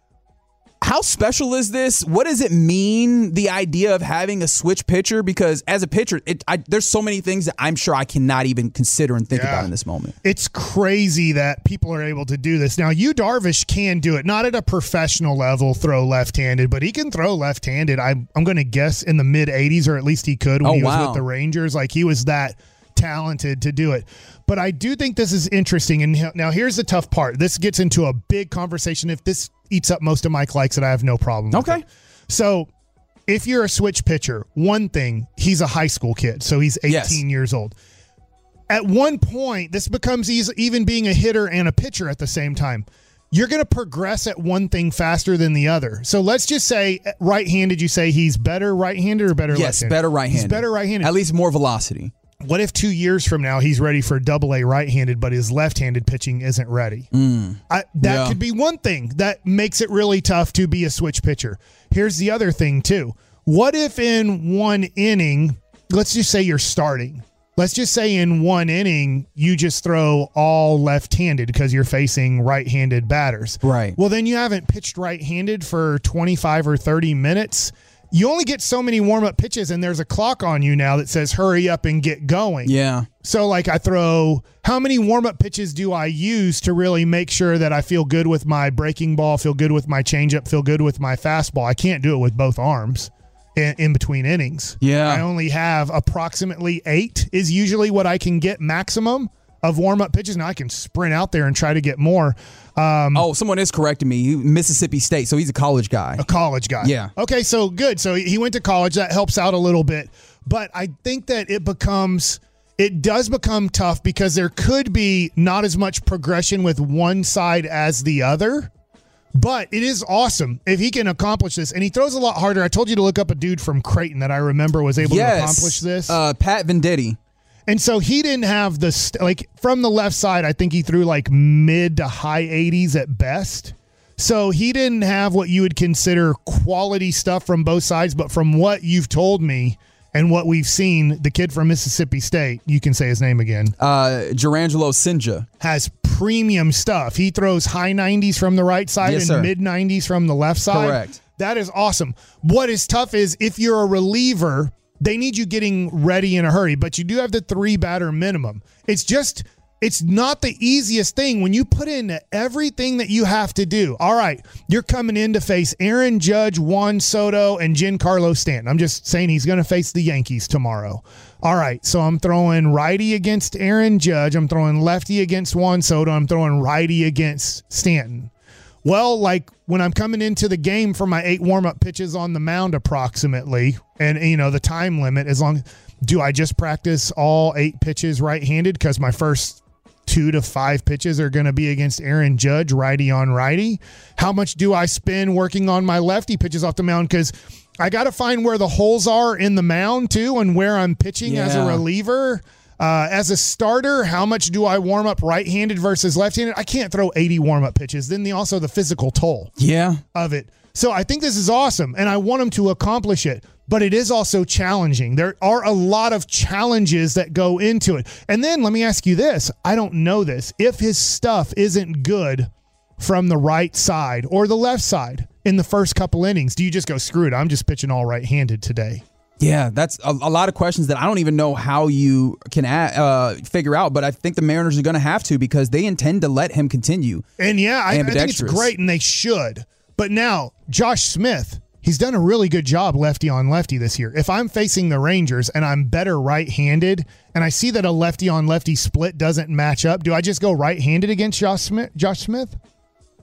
how special is this? What does it mean, the idea of having a switch pitcher? Because as a pitcher, it, I, there's so many things that I'm sure I cannot even consider and think Yeah. about in this moment. It's crazy that people are able to do this. Now, Yu Darvish can do it, not at a professional level, throw left-handed, but he can throw left-handed. I'm, I'm going to guess in the mid eighties, or at least he could when Oh, he was wow. with the Rangers. Like, he was that talented to do it. But I do think this is interesting. And he- now here's the tough part. This gets into a big conversation. If this eats up most of Mike likes it, I have no problem with Okay. it. So if you're a switch pitcher, one thing, he's a high school kid, so he's eighteen Yes. years old. At one point, this becomes eas- even being a hitter and a pitcher at the same time. You're going to progress at one thing faster than the other. So let's just say right-handed, you say he's better right-handed or better Yes, left-handed? better right-handed. He's better right-handed. At least more velocity. What if two years from now he's ready for double A right-handed, but his left-handed pitching isn't ready? I, that Yeah. could be one thing that makes it really tough to be a switch pitcher. Here's the other thing, too. What if in one inning, let's just say you're starting. Let's just say in one inning, you just throw all left-handed because you're facing right-handed batters. Right. Well, then you haven't pitched right-handed for twenty-five or thirty minutes. You only get so many warm-up pitches, and there's a clock on you now that says hurry up and get going. Yeah. So, like, I throw, how many warm-up pitches do I use to really make sure that I feel good with my breaking ball, feel good with my changeup, feel good with my fastball? I can't do it with both arms in, in between innings. Yeah. I only have approximately eight is usually what I can get maximum of warm-up pitches. Now I can sprint out there and try to get more. Um, Oh, someone is correcting me. He- Mississippi State, so he's a college guy. A college guy. Yeah. Okay, so good. So he went to college. That helps out a little bit. But I think that it becomes, it does become tough because there could be not as much progression with one side as the other. But it is awesome if he can accomplish this. And he throws a lot harder. I told you to look up a dude from Creighton that I remember was able yes. to accomplish this. Uh, Pat Venditti. And so he didn't have the, st- like, from the left side, I think he threw like mid to high eighties at best. So he didn't have what you would consider quality stuff from both sides. But from what you've told me and what we've seen, the kid from Mississippi State, you can say his name again, Uh, Jurrangelo Cijntje. has premium stuff. He throws high nineties from the right side Yes, and sir. mid nineties from the left side. Correct. That is awesome. What is tough is if you're a reliever, they need you getting ready in a hurry, but you do have the three batter minimum. It's just, it's not the easiest thing when you put in everything that you have to do. All right, you're coming in to face Aaron Judge, Juan Soto, and Giancarlo Stanton. I'm just saying he's going to face the Yankees tomorrow. All right, so I'm throwing righty against Aaron Judge. I'm throwing lefty against Juan Soto. I'm throwing righty against Stanton. Well, like when I'm coming into the game for my eight warm-up pitches on the mound approximately, and, you know, the time limit, as long, do I just practice all eight pitches right-handed because my first two to five pitches are going to be against Aaron Judge, righty on righty? How much do I spend working on my lefty pitches off the mound? Because I got to find where the holes are in the mound too and where I'm pitching as a Yeah. reliever. Uh, as a starter, how much do I warm up right-handed versus left-handed? I can't throw eighty warm-up pitches. Then the, also the physical toll Yeah. of it. So I think this is awesome, and I want him to accomplish it. But it is also challenging. There are a lot of challenges that go into it. And then let me ask you this. I don't know this. If his stuff isn't good from the right side or the left side in the first couple innings, do you just go, screw it, I'm just pitching all right-handed today? Yeah, that's a, a lot of questions that I don't even know how you can uh, figure out, but I think the Mariners are going to have to because they intend to let him continue. And yeah, I, I think it's Ambidextrous. great, and they should. But now, Josh Smith, he's done a really good job lefty on lefty this year. If I'm facing the Rangers and I'm better right-handed, and I see that a lefty on lefty split doesn't match up, do I just go right-handed against Josh Smith? Josh Smith?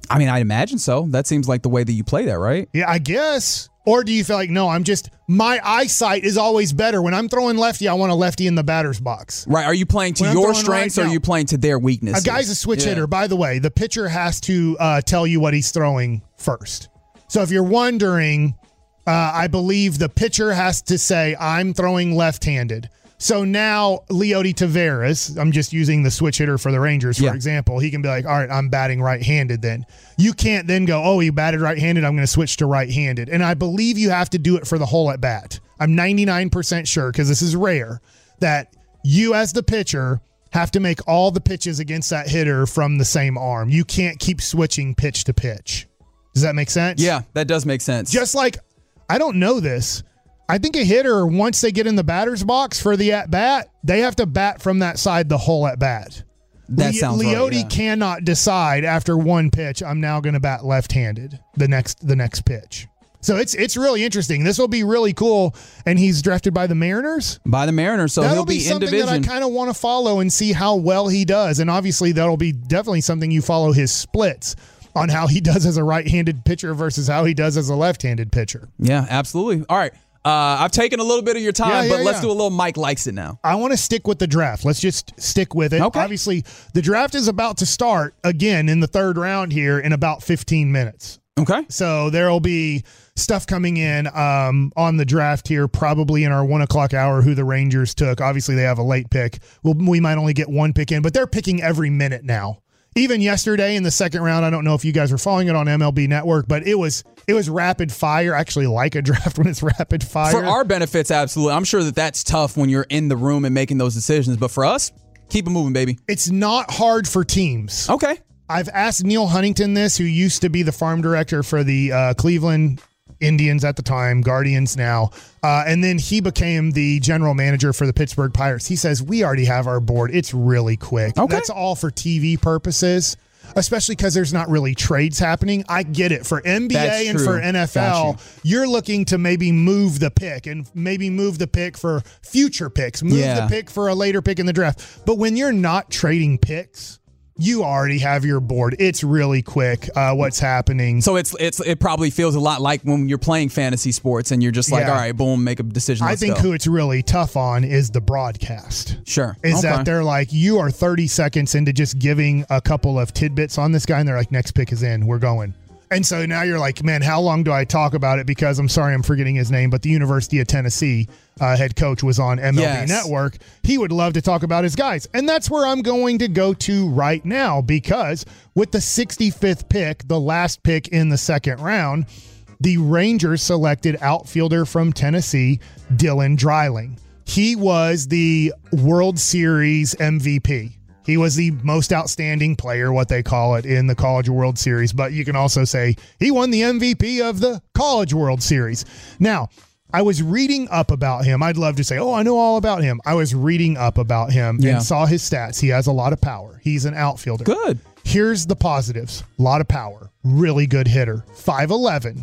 I mean, I imagine so. That seems like the way that you play that, right? Yeah, I guess. Or do you feel like, no, I'm just, my eyesight is always better. When I'm throwing lefty, I want a lefty in the batter's box. Right. Are you playing to When I'm your throwing strengths right or are now- you playing to their weaknesses? A guy's a switch Yeah. hitter. By the way, the pitcher has to uh, tell you what he's throwing first. So if you're wondering, uh, I believe the pitcher has to say, I'm throwing left-handed. So now Leody Taveras, I'm just using the switch hitter for the Rangers, for Yeah. example, he can be like, all right, I'm batting right-handed then. You can't then go, oh, he batted right-handed, I'm going to switch to right-handed. And I believe you have to do it for the whole at-bat. I'm ninety-nine percent sure, because this is rare, that you as the pitcher have to make all the pitches against that hitter from the same arm. You can't keep switching pitch to pitch. Does that make sense? Yeah, that does make sense. Just like, I don't know this, I think a hitter, once they get in the batter's box for the at-bat, they have to bat from that side the whole at-bat. That Le- sounds right, Leody yeah. cannot decide after one pitch, I'm now going to bat left-handed the next the next pitch. So it's it's really interesting. This will be really cool. And he's drafted by the Mariners. By the Mariners, so That'll he'll be be in something division. that I kind of want to follow and see how well he does. And obviously, that'll be definitely something you follow his splits on how he does as a right-handed pitcher versus how he does as a left-handed pitcher. Yeah, absolutely. All right. Uh, I've taken a little bit of your time, Yeah, yeah, but let's yeah. do a little Mike Likes It now. I want to stick with the draft. Let's just stick with it. Okay. Obviously, the draft is about to start again in the third round here in about fifteen minutes. Okay. So there will be stuff coming in um, on the draft here, probably in our one o'clock hour, who the Rangers took. Obviously, they have a late pick. Well, we might only get one pick in, but they're picking every minute now. Even yesterday in the second round, I don't know if you guys were following it on M L B Network, but it was it was rapid fire. I actually like a draft when it's rapid fire. For our benefits, absolutely. I'm sure that that's tough when you're in the room and making those decisions. But for us, keep it moving, baby. It's not hard for teams. Okay. I've asked Neil Huntington this, who used to be the farm director for the uh, Cleveland Indians at the time, Guardians now. Uh, and then he became the general manager for the Pittsburgh Pirates. He says, we already have our board. It's really quick. Okay. That's all for T V purposes, especially because there's not really trades happening. I get it. For N B A That's and true. for N F L, Got you're looking to maybe move the pick and maybe move the pick for future picks, move Yeah. the pick for a later pick in the draft. But when you're not trading picks, you already have your board. It's really quick uh, what's happening. So it's it's it probably feels a lot like when you're playing fantasy sports and you're just like, Yeah. all right, boom, make a decision. I Let's think go. who it's really tough on is the broadcast. Sure. Is Okay. that they're like, you are thirty seconds into just giving a couple of tidbits on this guy, and they're like, next pick is in. We're going. And so now you're like, man, how long do I talk about it? Because I'm sorry, I'm forgetting his name, but the University of Tennessee uh, head coach was on M L B Yes. Network. He would love to talk about his guys. And that's where I'm going to go to right now, because with the sixty-fifth pick, the last pick in the second round, the Rangers selected outfielder from Tennessee, Dylan Dreiling. He was the World Series M V P. He was the most outstanding player, what they call it, in the College World Series. But you can also say he won the M V P of the College World Series. Now, I was reading up about him. I'd love to say, oh, I know all about him. I was reading up about him Yeah. and saw his stats. He has a lot of power. He's an outfielder. Good. Here's the positives. A lot of power. Really good hitter. five eleven.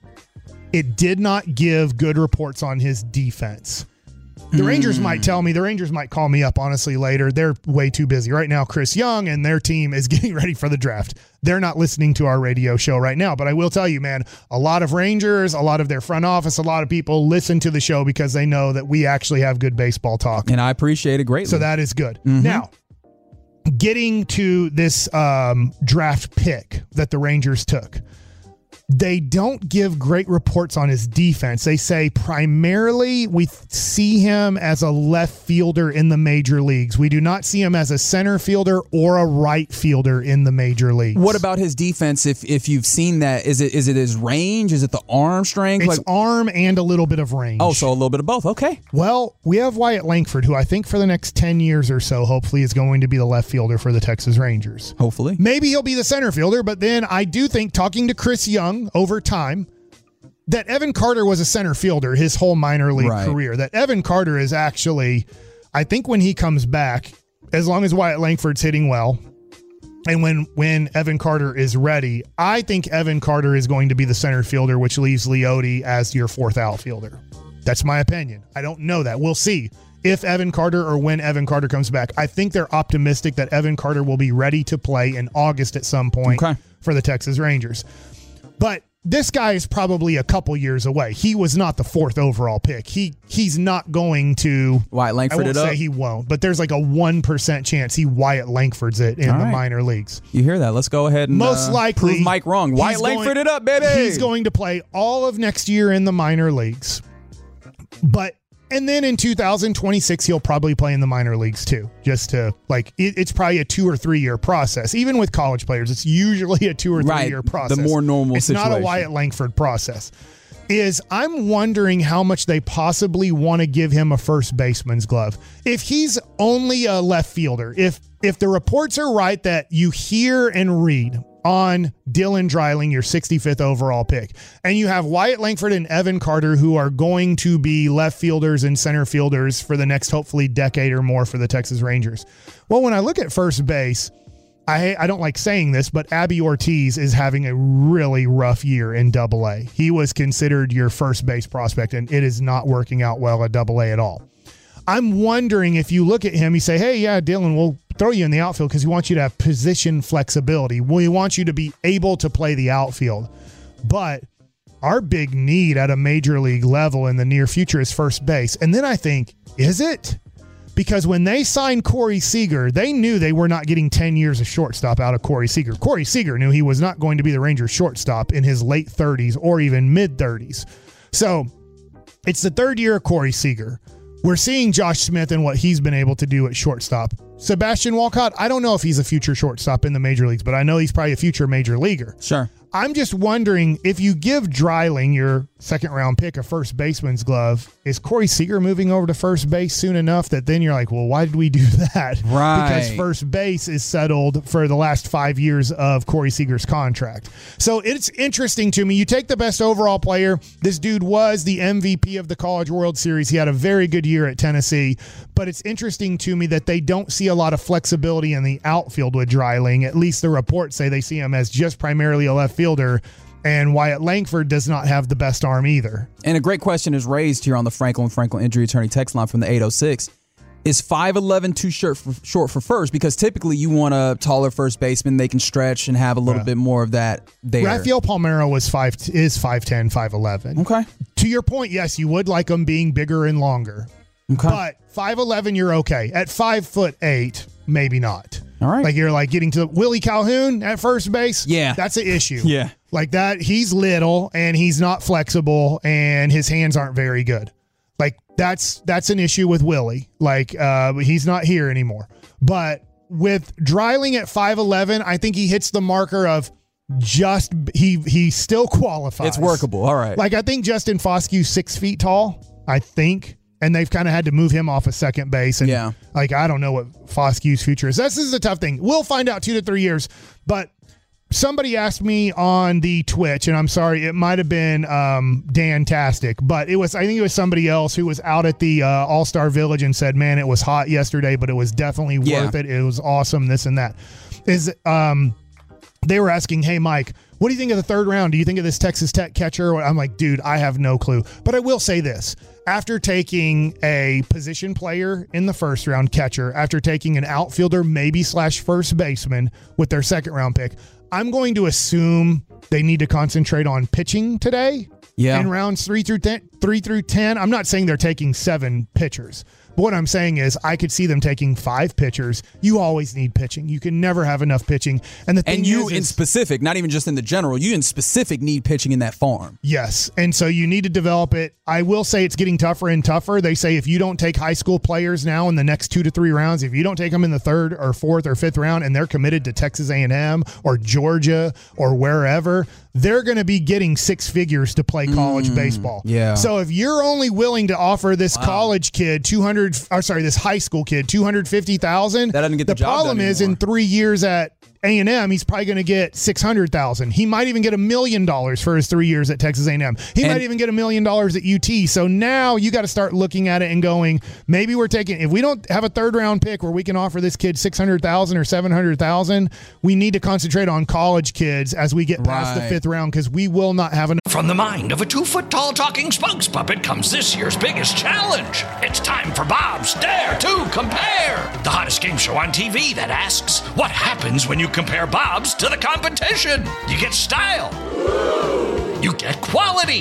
It did not give good reports on his defense. The Rangers might tell me, the Rangers might call me up, honestly, later. They're way too busy. Right now, Chris Young and their team is getting ready for the draft. They're not listening to our radio show right now. But I will tell you, man, a lot of Rangers, a lot of their front office, a lot of people listen to the show because they know that we actually have good baseball talk. And I appreciate it greatly. So that is good. Now, getting to this um, draft pick that the Rangers took, they don't give great reports on his defense. They say primarily we th- see him as a left fielder in the major leagues. We do not see him as a center fielder or a right fielder in the major leagues. What about his defense? If if you've seen that, is it is it his range? Is it the arm strength? It's Like, arm and a little bit of range. oh, so a little bit of both. Okay. Well, we have Wyatt Langford, who I think for the next ten years or so, hopefully is going to be the left fielder for the Texas Rangers. Hopefully. Maybe he'll be the center fielder, but then I do think, talking to Chris Young over time, that Evan Carter was a center fielder his whole minor league Right. career. That Evan Carter is actually, I think when he comes back, as long as Wyatt Langford's hitting well, and when, when Evan Carter is ready, I think Evan Carter is going to be the center fielder, which leaves Leody as your fourth outfielder. That's my opinion. I don't know that. We'll see if Evan Carter or when Evan Carter comes back. I think they're optimistic that Evan Carter will be ready to play in August at some point Okay. for the Texas Rangers. But this guy is probably a couple years away. He was not the fourth overall pick. He he's not going to Wyatt Langford I won't it up. say he won't, but there's like a one percent chance he Wyatt Langfords it in All the right. minor leagues. You hear that? Let's go ahead and Most uh, likely prove Mike wrong. Wyatt he's Langford going- it up, baby. He's going to play all of next year in the minor leagues. But and then in two thousand twenty-six, he'll probably play in the minor leagues too. Just to like, it, it's probably a two or three year process. Even with college players, it's usually a two or three Right, year the process. more normal It's not a situation. Wyatt Langford process. Is I'm wondering how much they possibly want to give him a first baseman's glove. If he's only a left fielder, if if the reports are right that you hear and read on Dylan Dreiling, your sixty-fifth overall pick, and you have Wyatt Langford and Evan Carter, who are going to be left fielders and center fielders for the next hopefully decade or more for the Texas Rangers. Well, when I look at first base, I I don't like saying this, but Abby Ortiz is having a really rough year in Double A. He was considered your first base prospect, and it is not working out well at Double A at all. I'm wondering if you look at him, you say, hey, yeah, Dylan, we'll throw you in the outfield because we want you to have position flexibility. We want you to be able to play the outfield. But our big need at a major league level in the near future is first base. And then I think, is it? Because when they signed Corey Seager, they knew they were not getting ten years of shortstop out of Corey Seager. Corey Seager knew he was not going to be the Rangers shortstop in his late thirties or even mid thirties. So it's the third year of Corey Seager. We're seeing Josh Smith and what he's been able to do at shortstop. Sebastian Walcott, I don't know if he's a future shortstop in the major leagues, but I know he's probably a future major leaguer. Sure. I'm just wondering if you give Dreiling, your second round pick, a first baseman's glove, is Corey Seager moving over to first base soon enough that then you're like, well, why did we do that? Right. Because first base is settled for the last five years of Corey Seager's contract. So it's interesting to me. You take the best overall player. This dude was the M V P of the College World Series. He had a very good year at Tennessee, but it's interesting to me that they don't see a lot of flexibility in the outfield with Dreiling. At least the reports say they see him as just primarily a left fielder, and Wyatt Langford does not have the best arm either. And a great question is raised here on the Franklin Franklin Injury Attorney text line from the eight oh six. Is five eleven too short for, short for first? Because typically you want a taller first baseman. They can stretch and have a little Yeah. bit more of that there. Rafael Palmeiro was five is five ten, five eleven. Okay. To your point, yes, you would like them being bigger and longer. Okay. But five eleven, you're okay. At five foot eight, maybe not. All right. Like you're like getting to Willie Calhoun at first base. Yeah. That's an issue. Yeah. Like that, he's little and he's not flexible and his hands aren't very good. Like that's that's an issue with Willie. Like uh, he's not here anymore. But with Dreiling at five eleven, I think he hits the marker of just he he still qualifies. It's workable. All right. Like I think Justin Foskew's six feet tall. I think. And they've kind of had to move him off of second base. And Yeah. like, I don't know what Foskew's future is. This is a tough thing. We'll find out two to three years. But somebody asked me on the Twitch, and I'm sorry, it might have been um, Dan-tastic, but it was, I think it was somebody else who was out at the uh, All-Star Village and said, man, it was hot yesterday, but it was definitely Yeah. worth it. It was awesome, this and that. Is um, they were asking, hey, Mike, what do you think of the third round? Do you think of this Texas Tech catcher? I'm like, dude, I have no clue. But I will say this. After taking a position player in the first round, catcher, after taking an outfielder, maybe slash first baseman with their second round pick, I'm going to assume they need to concentrate on pitching today. Yeah. In rounds three through ten, three through ten. I'm not saying they're taking seven pitchers. But what I'm saying is I could see them taking five pitchers. You always need pitching. You can never have enough pitching. And the thing And you is, in is, specific, not even just in the general, you in specific need pitching in that farm. yes. And so you need to develop it. I will say it's getting tougher and tougher. They say if you don't take high school players now in the next two to three rounds, if you don't take them in the third or fourth or fifth round and they're committed to Texas A and M or Georgia or wherever, they're going to be getting six figures to play college baseball. yeah. So if you're only willing to offer this college kid two hundred, or sorry, this high school kid two hundred fifty thousand, That doesn't get the job problem done is in anymore. three years at A and M, he's probably going to get six hundred thousand. He might even get a million dollars for his three years at Texas A and M. He And- might even get a million dollars at U T. So now you got to start looking at it and going, maybe we're taking, if we don't have a third round pick where we can offer this kid six hundred thousand or seven hundred thousand, we need to concentrate on college kids as we get past Right. the fifth round because we will not have enough. From the mind of a two-foot-tall talking spokes puppet comes this year's biggest challenge. It's time for Bob's Dare to Compare, the hottest game show on T V that asks, what happens when you compare Bob's to the competition. You get style. You get quality.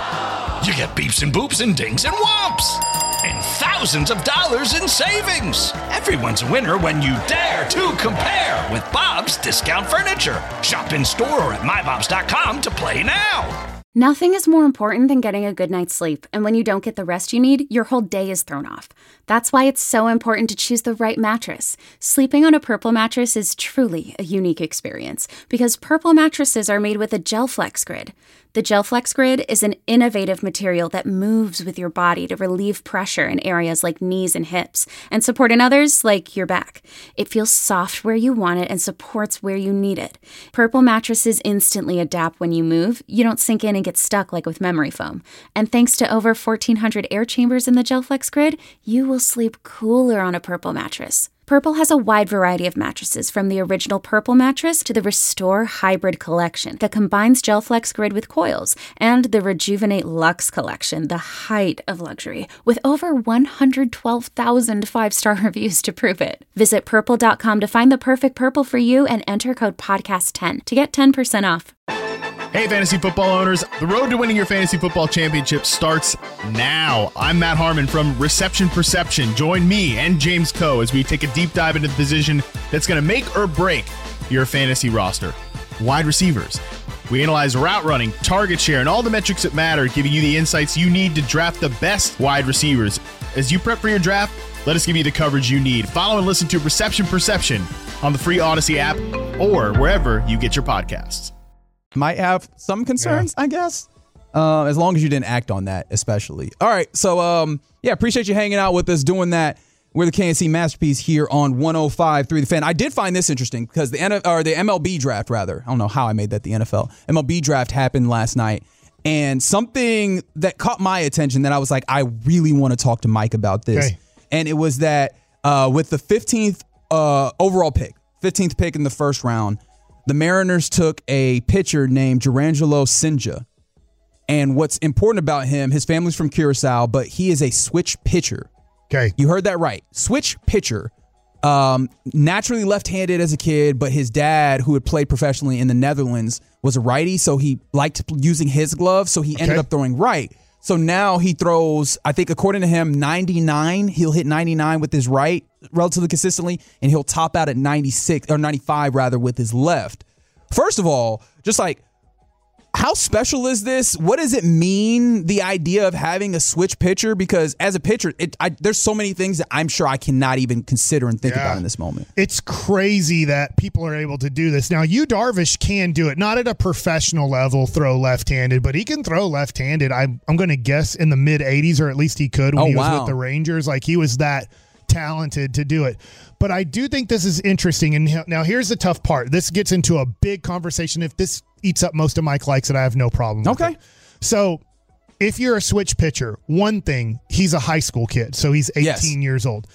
You get beeps and boops and dings and whomps. And thousands of dollars in savings. Everyone's a winner when you dare to compare with Bob's Discount Furniture. Shop in store or at my bobs dot com to play now. Nothing is more important than getting a good night's sleep, and when you don't get the rest you need, your whole day is thrown off. That's why it's so important to choose the right mattress. Sleeping on a Purple mattress is truly a unique experience because Purple mattresses are made with a GelFlex Grid. The GelFlex Grid is an innovative material that moves with your body to relieve pressure in areas like knees and hips and support in others like your back. It feels soft where you want it and supports where you need it. Purple mattresses instantly adapt when you move. You don't sink in and get stuck like with memory foam. And thanks to over fourteen hundred air chambers in the GelFlex Grid, you will sleep cooler on a Purple mattress. Purple has a wide variety of mattresses, from the original Purple mattress to the Restore Hybrid collection that combines GelFlex Grid with coils, and the Rejuvenate Luxe collection, the height of luxury, with over one hundred twelve thousand five-star reviews to prove it. Visit purple dot com to find the perfect Purple for you and enter code podcast ten to get ten percent off. Hey, fantasy football owners. The road to winning your fantasy football championship starts now. I'm Matt Harmon from Reception Perception. Join me and James Coe as we take a deep dive into the position that's going to make or break your fantasy roster. Wide receivers. We analyze route running, target share, and all the metrics that matter, giving you the insights you need to draft the best wide receivers. As you prep for your draft, let us give you the coverage you need. Follow and listen to Reception Perception on the free Odyssey app or wherever you get your podcasts. Might have some concerns, yeah. I guess, uh, as long as you didn't act on that, especially. All right, so um, yeah, appreciate you hanging out with us, doing that. We're the K N C Masterpiece here on one oh five point three The Fan. I did find this interesting because the N F L, or the M L B draft, rather. I don't know how I made that the N F L. M L B draft happened last night, and something that caught my attention that I was like, I really want to talk to Mike about this. Okay. And it was that uh, with the fifteenth uh, overall pick, fifteenth pick in the first round, the Mariners took a pitcher named Jurrangelo Cijntje. And what's important about him, his family's from Curacao, but he is a switch pitcher. Okay. You heard that right. Switch pitcher. Um, naturally left-handed as a kid, but his dad, who had played professionally in the Netherlands, was a righty, so he liked using his glove, so he okay. ended up throwing right. So now he throws, I think according to him, ninety-nine. He'll hit ninety-nine with his right relatively consistently, and he'll top out at ninety-six, or ninety-five rather, with his left. First of all, just like, how special is this? What does it mean, the idea of having a switch pitcher? Because as a pitcher, it, I, there's so many things that I'm sure I cannot even consider and think yeah. about in this moment. It's crazy that people are able to do this. Now, Yu Darvish can do it, not at a professional level, throw left-handed, but he can throw left-handed. I'm, I'm going to guess in the mid eighties, or at least he could when oh, he was wow. with the Rangers. Like, he was that talented to do it. But I do think this is interesting. And now here's the tough part. This gets into a big conversation. If this eats up most of Mike likes it, I have no problem with okay. it. So if you're a switch pitcher, one thing, he's a high school kid, so he's eighteen yes. years old.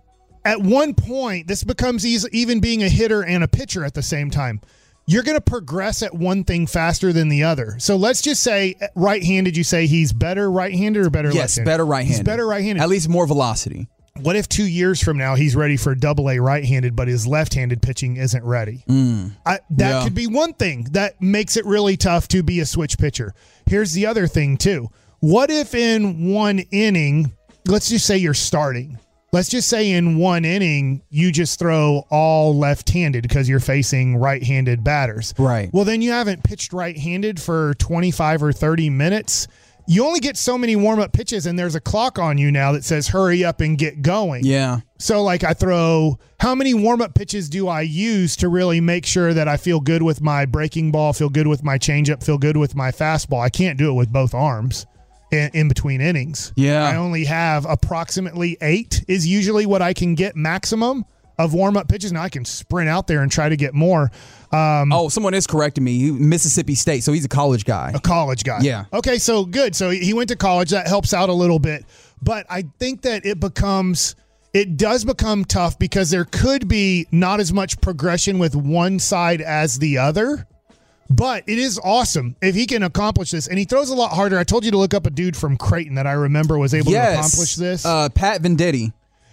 At one point, this becomes even being a hitter and a pitcher at the same time. You're going to progress at one thing faster than the other. So let's just say right-handed, you say he's better right-handed or better yes, left-handed? Yes, better right-handed. He's better right-handed. At least more velocity. What if two years from now he's ready for double A right-handed, but his left-handed pitching isn't ready? Mm. I, that yeah. could be one thing that makes it really tough to be a switch pitcher. Here's the other thing, too. What if in one inning, let's just say you're starting. Let's just say in one inning, you just throw all left-handed because you're facing right-handed batters. Right. Well, then you haven't pitched right-handed for twenty-five or thirty minutes. You only get so many warm-up pitches, and there's a clock on you now that says hurry up and get going. Yeah. So, like, I throw, how many warm-up pitches do I use to really make sure that I feel good with my breaking ball, feel good with my changeup, feel good with my fastball? I can't do it with both arms in, in between innings. Yeah. I only have approximately eight is usually what I can get maximum of warm-up pitches. Now I can sprint out there and try to get more. Um, oh, someone is correcting me. He, Mississippi State, so he's a college guy. A college guy. Yeah. Okay, so good. So he went to college. That helps out a little bit. But I think that it becomes, it does become tough because there could be not as much progression with one side as the other. But it is awesome if he can accomplish this. And he throws a lot harder. I told you to look up a dude from Creighton that I remember was able yes. to accomplish this. Uh, Pat Venditti.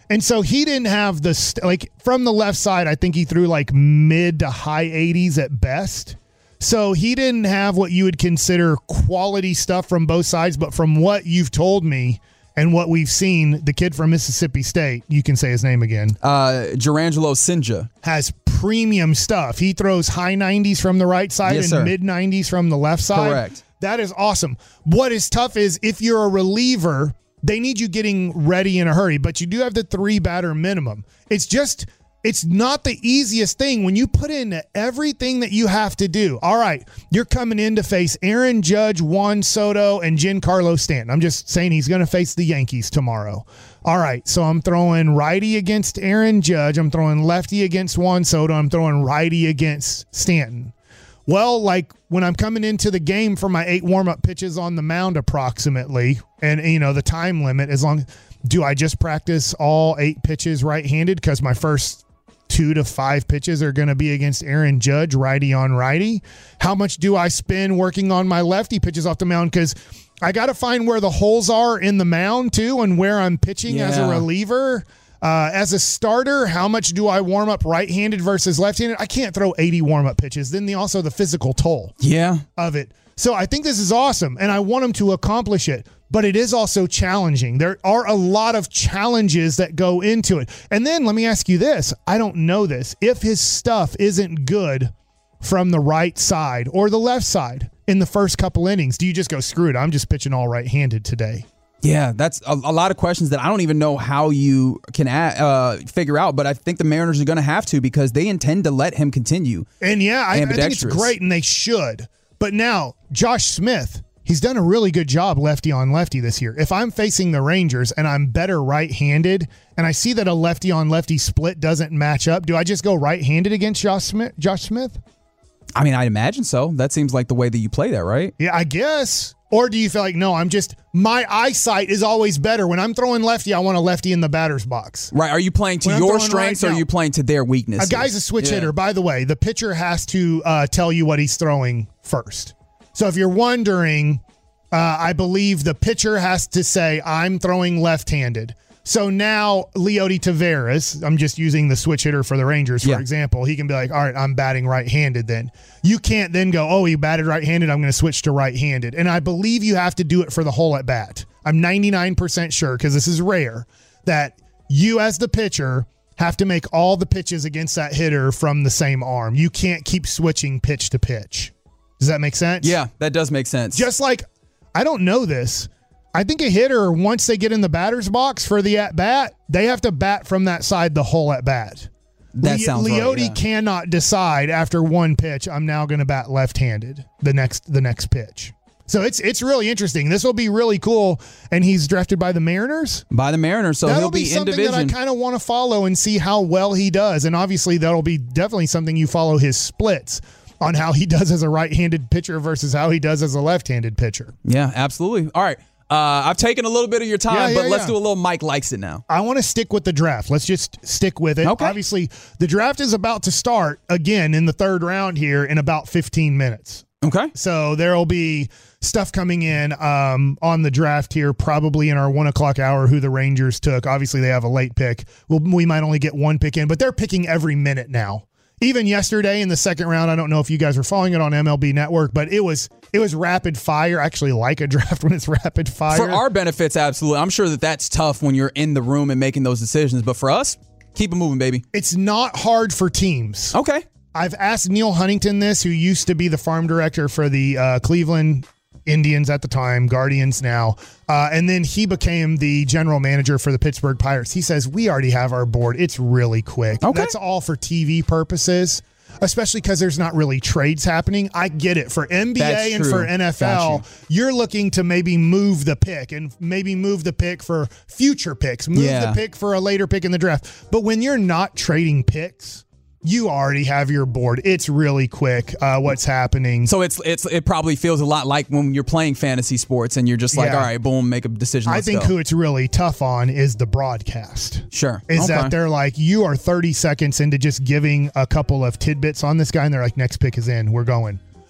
And so he didn't have the, st- like, from the left side, I think he threw like mid to high eighties at best. So he didn't have what you would consider quality stuff from both sides. But from what you've told me and what we've seen, the kid from Mississippi State, you can say his name again, Uh, Jarangelo Sinja. has premium stuff. He throws high nineties from the right side Yes, and sir. mid nineties from the left side. Correct. That is awesome. What is tough is if you're a reliever, they need you getting ready in a hurry, but you do have the three batter minimum. It's just, it's not the easiest thing when you put in everything that you have to do. All right, you're coming in to face Aaron Judge, Juan Soto, and Giancarlo Stanton. I'm just saying he's going to face the Yankees tomorrow. All right, so I'm throwing righty against Aaron Judge. I'm throwing lefty against Juan Soto. I'm throwing righty against Stanton. Well, like when I'm coming into the game for my eight warm-up pitches on the mound approximately, and, you know, the time limit, as long, do I just practice all eight pitches right-handed because my first two to five pitches are going to be against Aaron Judge, righty on righty? How much do I spend working on my lefty pitches off the mound? Because I got to find where the holes are in the mound, too, and where I'm pitching Yeah. as a reliever. Uh, as a starter, how much do I warm up right-handed versus left-handed? I can't throw eighty warm-up pitches. Then the, also the physical toll Yeah. of it. So I think this is awesome, and I want them to accomplish it. But it is also challenging. There are a lot of challenges that go into it. And then let me ask you this. I don't know this. If his stuff isn't good from the right side or the left side in the first couple innings, do you just go, screw it, I'm just pitching all right-handed today? Yeah, that's a, a lot of questions that I don't even know how you can uh, figure out, but I think the Mariners are going to have to because they intend to let him continue. And yeah, I, I think it's Ambidextrous. great, and they should. But now, Josh Smith, he's done a really good job lefty on lefty this year. If I'm facing the Rangers and I'm better right-handed, and I see that a lefty on lefty split doesn't match up, do I just go right-handed against Josh Smith? Josh Smith? I mean, I imagine so. That seems like the way that you play that, right? Yeah, I guess. Or do you feel like, no, I'm just, my eyesight is always better. When I'm throwing lefty, I want a lefty in the batter's box. Right. Are you playing to When I'm your throwing strengths right or are now- you playing to their weaknesses? A guy's a switch Yeah. hitter. By the way, the pitcher has to uh, tell you what he's throwing first. So if you're wondering, uh, I believe the pitcher has to say, I'm throwing left-handed. So now Leody Taveras, I'm just using the switch hitter for the Rangers, for Yeah. example, he can be like, all right, I'm batting right-handed then. You can't then go, oh, he batted right-handed, I'm going to switch to right-handed. And I believe you have to do it for the whole at-bat. I'm ninety-nine percent sure, because this is rare, that you as the pitcher have to make all the pitches against that hitter from the same arm. You can't keep switching pitch to pitch. Does that make sense? Yeah, that does make sense. Just like, I don't know this, I think a hitter, once they get in the batter's box for the at-bat, they have to bat from that side the whole at-bat. That Le- sounds right, Leody yeah. cannot decide after one pitch, I'm now going to bat left-handed the next the next pitch. So it's it's really interesting. This will be really cool, and he's drafted by the Mariners. By the Mariners, so That'll he'll be, be, in something division. that I kind of want to follow and see how well he does. And obviously, that'll be definitely something you follow his splits on how he does as a right-handed pitcher versus how he does as a left-handed pitcher. Yeah, absolutely. All right. Uh, I've taken a little bit of your time, Yeah, yeah, but let's yeah. do a little Mike Likes It now. I want to stick with the draft. Let's just stick with it. Okay. Obviously, the draft is about to start again in the third round here in about fifteen minutes. Okay. So there will be stuff coming in um, on the draft here, probably in our one o'clock hour, who the Rangers took. Obviously, they have a late pick. Well, we might only get one pick in, but they're picking every minute now. Even yesterday in the second round, I don't know if you guys were following it on M L B Network, but it was it was rapid fire. I actually like a draft when it's rapid fire. For our benefits, absolutely. I'm sure that that's tough when you're in the room and making those decisions, but for us, keep it moving, baby. It's not hard for teams. Okay. I've asked Neil Huntington this, who used to be the farm director for the uh, Cleveland Indians at the time, Guardians now, uh, and then he became the general manager for the Pittsburgh Pirates. He says, we already have our board. It's really quick. Okay. That's all for T V purposes, especially because there's not really trades happening. I get it. For N B A That's and true. for N F L, Gotcha. you're looking to maybe move the pick and maybe move the pick for future picks, move Yeah. the pick for a later pick in the draft. But when you're not trading picks, you already have your board. It's really quick uh, what's happening. So it's it's it probably feels a lot like when you're playing fantasy sports and you're just like, Yeah. all right, boom, make a decision. I let's think go. who it's really tough on is the broadcast. Sure. Is Okay. that they're like, you are thirty seconds into just giving a couple of tidbits on this guy, and they're like, next pick is in. We're going.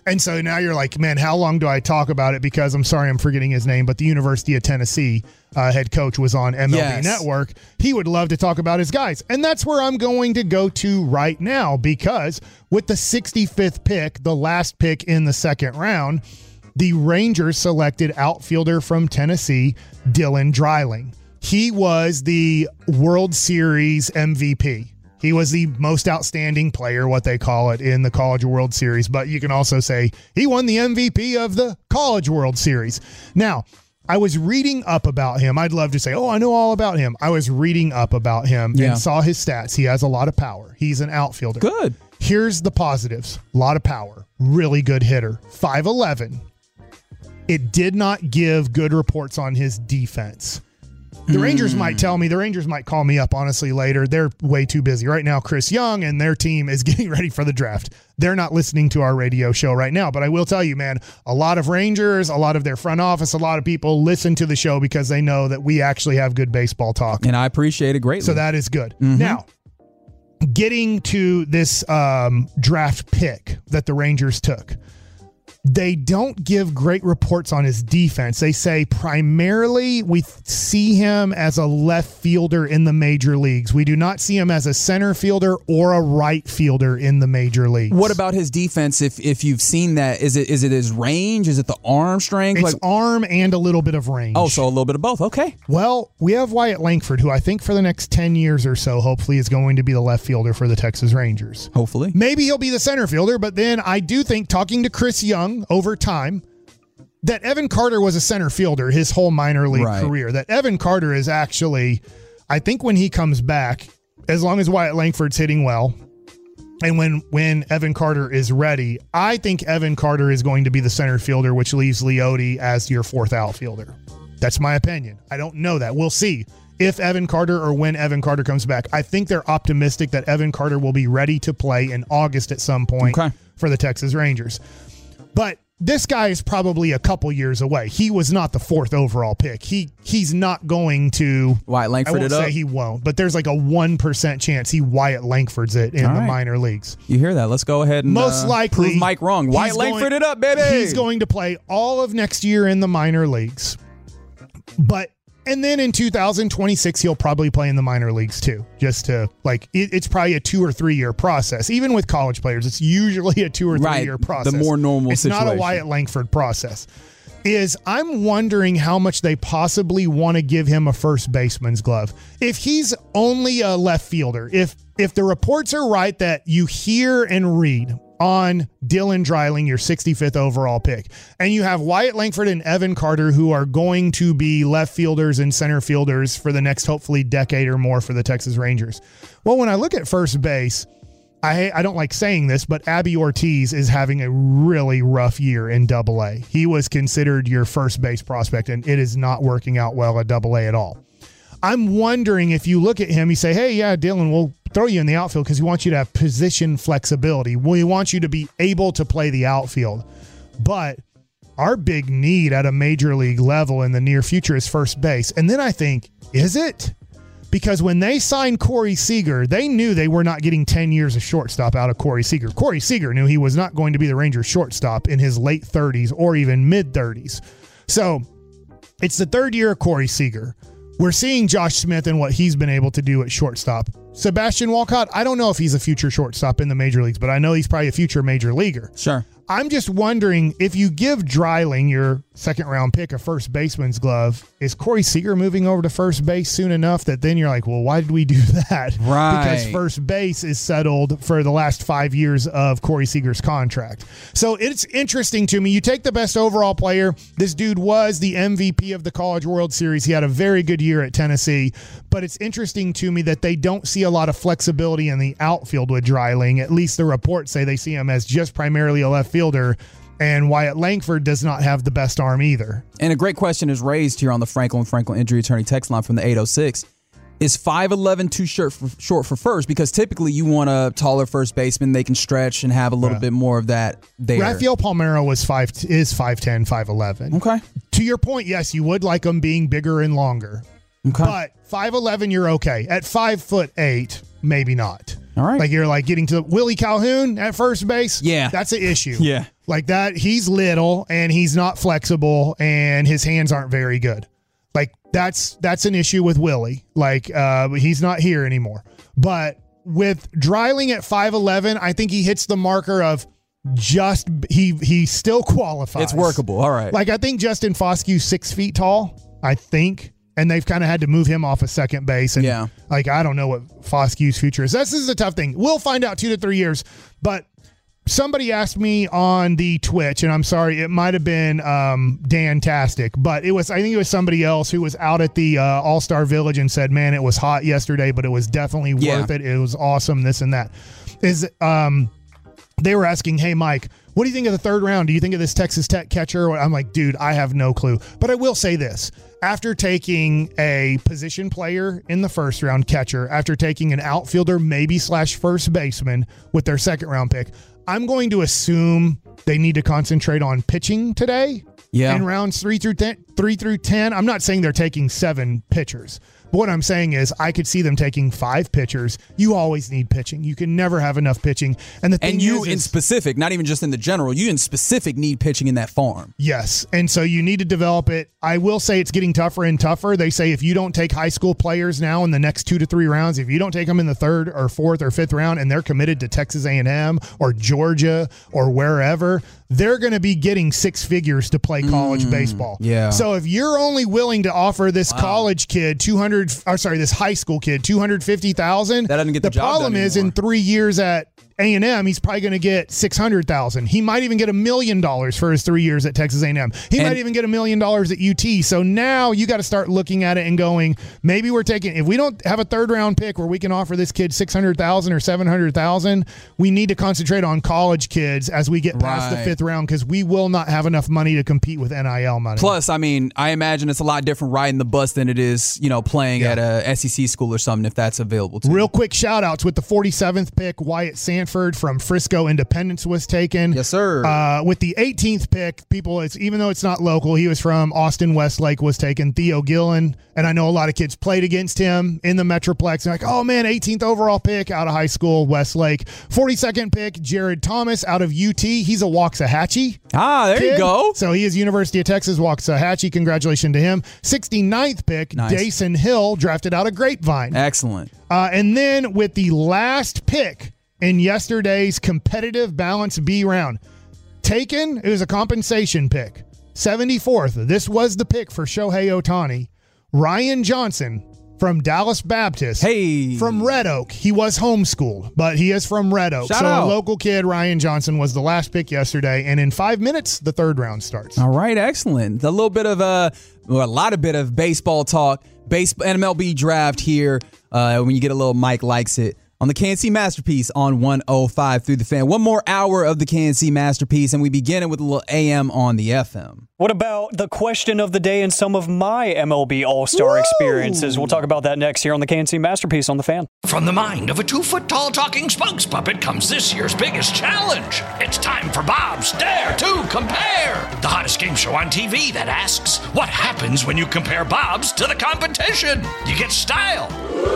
And so now you're like, man, how long do I talk about it? Because I'm sorry, I'm forgetting his name, but the University of Tennessee uh, head coach was on M L B Yes. Network. He would love to talk about his guys. And that's where I'm going to go to right now, because with the sixty-fifth pick, the last pick in the second round, the Rangers selected outfielder from Tennessee, Dylan Dreiling. He was the World Series M V P. He was the most outstanding player, what they call it, in the College World Series. But you can also say he won the M V P of the College World Series. Now, I was reading up about him. I'd love to say, oh, I know all about him. I was reading up about him Yeah. and saw his stats. He has a lot of power. He's an outfielder. Good. Here's the positives. A lot of power. Really good hitter. five eleven. It did not give good reports on his defense. The Rangers might tell me, the Rangers might call me up, honestly, later. They're way too busy. Right now, Chris Young and their team is getting ready for the draft. They're not listening to our radio show right now. But I will tell you, man, a lot of Rangers, a lot of their front office, a lot of people listen to the show because they know that we actually have good baseball talk. And I appreciate it greatly. So that is good. Mm-hmm. Now, getting to this um, draft pick that the Rangers took, they don't give great reports on his defense. They say primarily we see him as a left fielder in the major leagues. We do not see him as a center fielder or a right fielder in the major leagues. What about his defense? If if you've seen that, is it is it his range? Is it the arm strength? It's Like, arm and a little bit of range. oh, so a little bit of both. Okay. Well, we have Wyatt Langford, who I think for the next ten years or so, hopefully is going to be the left fielder for the Texas Rangers. Hopefully. Maybe he'll be the center fielder, but then I do think, talking to Chris Young over time, that Evan Carter was a center fielder his whole minor league Right. career. That Evan Carter is actually, I think when he comes back, as long as Wyatt Langford's hitting well, and when, when Evan Carter is ready, I think Evan Carter is going to be the center fielder, which leaves Leote as your fourth outfielder. That's my opinion. I don't know that. We'll see if Evan Carter or when Evan Carter comes back. I think they're optimistic that Evan Carter will be ready to play in August at some point Okay. for the Texas Rangers. But this guy is probably a couple years away. He was not the fourth overall pick. He he's not going to Wyatt Langford I won't it up. say he won't, but there's like a one percent chance he Wyatt Langfords it in All the right. minor leagues. You hear that? Let's go ahead and Most uh, likely prove Mike wrong. Wyatt he's Langford going- it up, baby. He's going to play all of next year in the minor leagues. But and then in two thousand twenty-six, he'll probably play in the minor leagues too. Just to like, it, it's probably a two or three year process. Even with college players, it's usually a two or three Right. year The process. more normal It's not a situation. Wyatt Langford process. Is I'm wondering how much they possibly want to give him a first baseman's glove. If he's only a left fielder, if if the reports are right that you hear and read on Dylan Dreiling, your sixty-fifth overall pick, and you have Wyatt Langford and Evan Carter, who are going to be left fielders and center fielders for the next hopefully decade or more for the Texas Rangers. Well, when I look at first base, I I don't like saying this, but Abby Ortiz is having a really rough year in Double A. He was considered your first base prospect, and it is not working out well at Double A at all. I'm wondering if you look at him, you say, hey, yeah, Dylan, we'll throw you in the outfield because we want you to have position flexibility. We want you to be able to play the outfield. But our big need at a major league level in the near future is first base. And then I think, is it? Because when they signed Corey Seager, they knew they were not getting ten years of shortstop out of Corey Seager. Corey Seager knew he was not going to be the Rangers shortstop in his late thirties or even mid thirties. So it's the third year of Corey Seager. We're seeing Josh Smith and what he's been able to do at shortstop. Sebastian Walcott, I don't know if he's a future shortstop in the major leagues, but I know he's probably a future major leaguer. Sure. I'm just wondering if you give Dreiling, your second round pick, a first baseman's glove, is Corey Seager moving over to first base soon enough that then you're like, well, why did we do that? Right. Because first base is settled for the last five years of Corey Seager's contract. So it's interesting to me. You take the best overall player. This dude was the M V P of the College World Series. He had a very good year at Tennessee, but it's interesting to me that they don't see a lot of flexibility in the outfield with Dreiling. At least the reports say they see him as just primarily a left fielder, and Wyatt Langford does not have the best arm either. And a great question is raised here on the Franklin Franklin Injury Attorney text line from the eight oh six. Is five eleven too short for, short for first? Because typically you want a taller first baseman. They can stretch and have a little Yeah. bit more of that there. Rafael Palmeiro was five is five ten, five eleven. Okay. To your point, yes, you would like them being bigger and longer. Okay. But five eleven, you're okay. At five foot eight, maybe not. All right. Like you're like getting to Willie Calhoun at first base. Yeah. That's an issue. Yeah. Like that, he's little and he's not flexible and his hands aren't very good. Like that's that's an issue with Willie. Like uh, he's not here anymore. But with Dreiling at five eleven, I think he hits the marker of just he he still qualifies. It's workable. All right. Like I think Justin Foskew's six feet tall. I think. And they've kind of had to move him off of second base. And yeah. like, I don't know what Foskew's future is. This is a tough thing. We'll find out two to three years. But somebody asked me on the Twitch, and I'm sorry, it might have been um, Dan-tastic, but it was, I think it was somebody else who was out at the uh, All-Star Village and said, man, it was hot yesterday, but it was definitely yeah. worth it. It was awesome, this and that. Is um, they were asking, hey, Mike, what do you think of the third round? Do you think of this Texas Tech catcher? I'm like, dude, I have no clue. But I will say this. After taking a position player in the first round, catcher, after taking an outfielder, maybe slash first baseman with their second round pick, I'm going to assume they need to concentrate on pitching today yeah. in rounds three through ten, three through ten. I'm not saying they're taking seven pitchers. But what I'm saying is I could see them taking five pitchers. You always need pitching. You can never have enough pitching. And the thing and you is, in is, specific, not even just in the general, you in specific need pitching in that farm. Yes. And so you need to develop it. I will say it's getting tougher and tougher. They say if you don't take high school players now in the next two to three rounds, if you don't take them in the third or fourth or fifth round and they're committed to Texas A and M or Georgia or wherever, they're going to be getting six figures to play college mm, baseball. Yeah. So if you're only willing to offer this wow. college kid two hundred, or sorry, this high school kid two hundred fifty thousand, that doesn't get the, the job problem done is anymore. in three years at A and M, he's probably going to get six hundred thousand. He might even get a million dollars for his three years at Texas A and M. He and, might even get a million dollars at U T. So now you got to start looking at it and going, maybe we're taking, if we don't have a third round pick where we can offer this kid six hundred thousand or seven hundred thousand, we need to concentrate on college kids as we get past right. the fifth round because we will not have enough money to compete with N I L money. Plus, I mean, I imagine it's a lot different riding the bus than it is, you know, playing yeah. at a S E C school or something if that's available to Real you. quick shout outs with the forty-seventh pick, Wyatt Sanford from Frisco Independence was taken. Yes, sir. Uh, with the eighteenth pick, people, it's even though it's not local, he was from Austin Westlake, was taken. Theo Gillen, and I know a lot of kids played against him in the Metroplex. They're like, oh man, eighteenth overall pick out of high school, Westlake. forty-second pick, Jared Thomas out of U T. He's a Waxahachie. Ah, there kid. you go. So he is University of Texas Waxahachie. Congratulations to him. sixty-ninth pick, nice. Dason Hill, drafted out of Grapevine. Excellent. Uh, and then with the last pick in yesterday's competitive balance B round, taken, it was a compensation pick. seventy-fourth, this was the pick for Shohei Ohtani. Ryan Johnson from Dallas Baptist. Hey. From Red Oak. He was homeschooled, but he is from Red Oak. Shout so out. A local kid, Ryan Johnson, was the last pick yesterday. And in five minutes, the third round starts. All right, excellent. A little bit of a, well, a lot of bit of baseball talk, base M L B draft here. Uh, when you get a little Mike Likes It on the K N C Masterpiece on one oh five through the Fan. One more hour of the K N C Masterpiece, and we begin it with a little A M on the F M. What about the question of the day and some of my M L B All-Star Woo! experiences? We'll talk about that next here on the K N C Masterpiece on the Fan. From the mind of a two-foot-tall talking spokes puppet comes this year's biggest challenge. It's time for Bob's Dare to Compare, the hottest game show on T V that asks, what happens when you compare Bob's to the competition? You get style.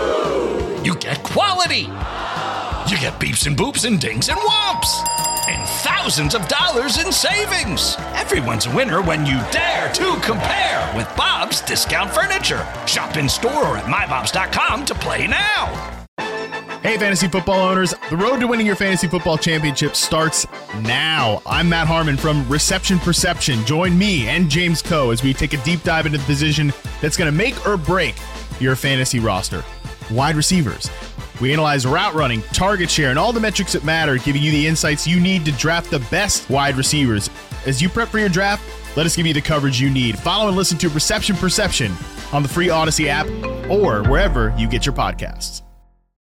You get quality. You get beeps and boops and dings and whomps. And thousands of dollars in savings. Everyone's a winner when you dare to compare with Bob's Discount Furniture. Shop in store or at my bobs dot com to play now. Hey, fantasy football owners. The road to winning your fantasy football championship starts now. I'm Matt Harmon from Reception Perception. Join me and James Coe as we take a deep dive into the position that's going to make or break your fantasy roster. Wide receivers. We analyze route running, target share, and all the metrics that matter, giving you the insights you need to draft the best wide receivers. As you prep for your draft, let us give you the coverage you need. Follow and listen to Reception Perception on the free Odyssey app or wherever you get your podcasts.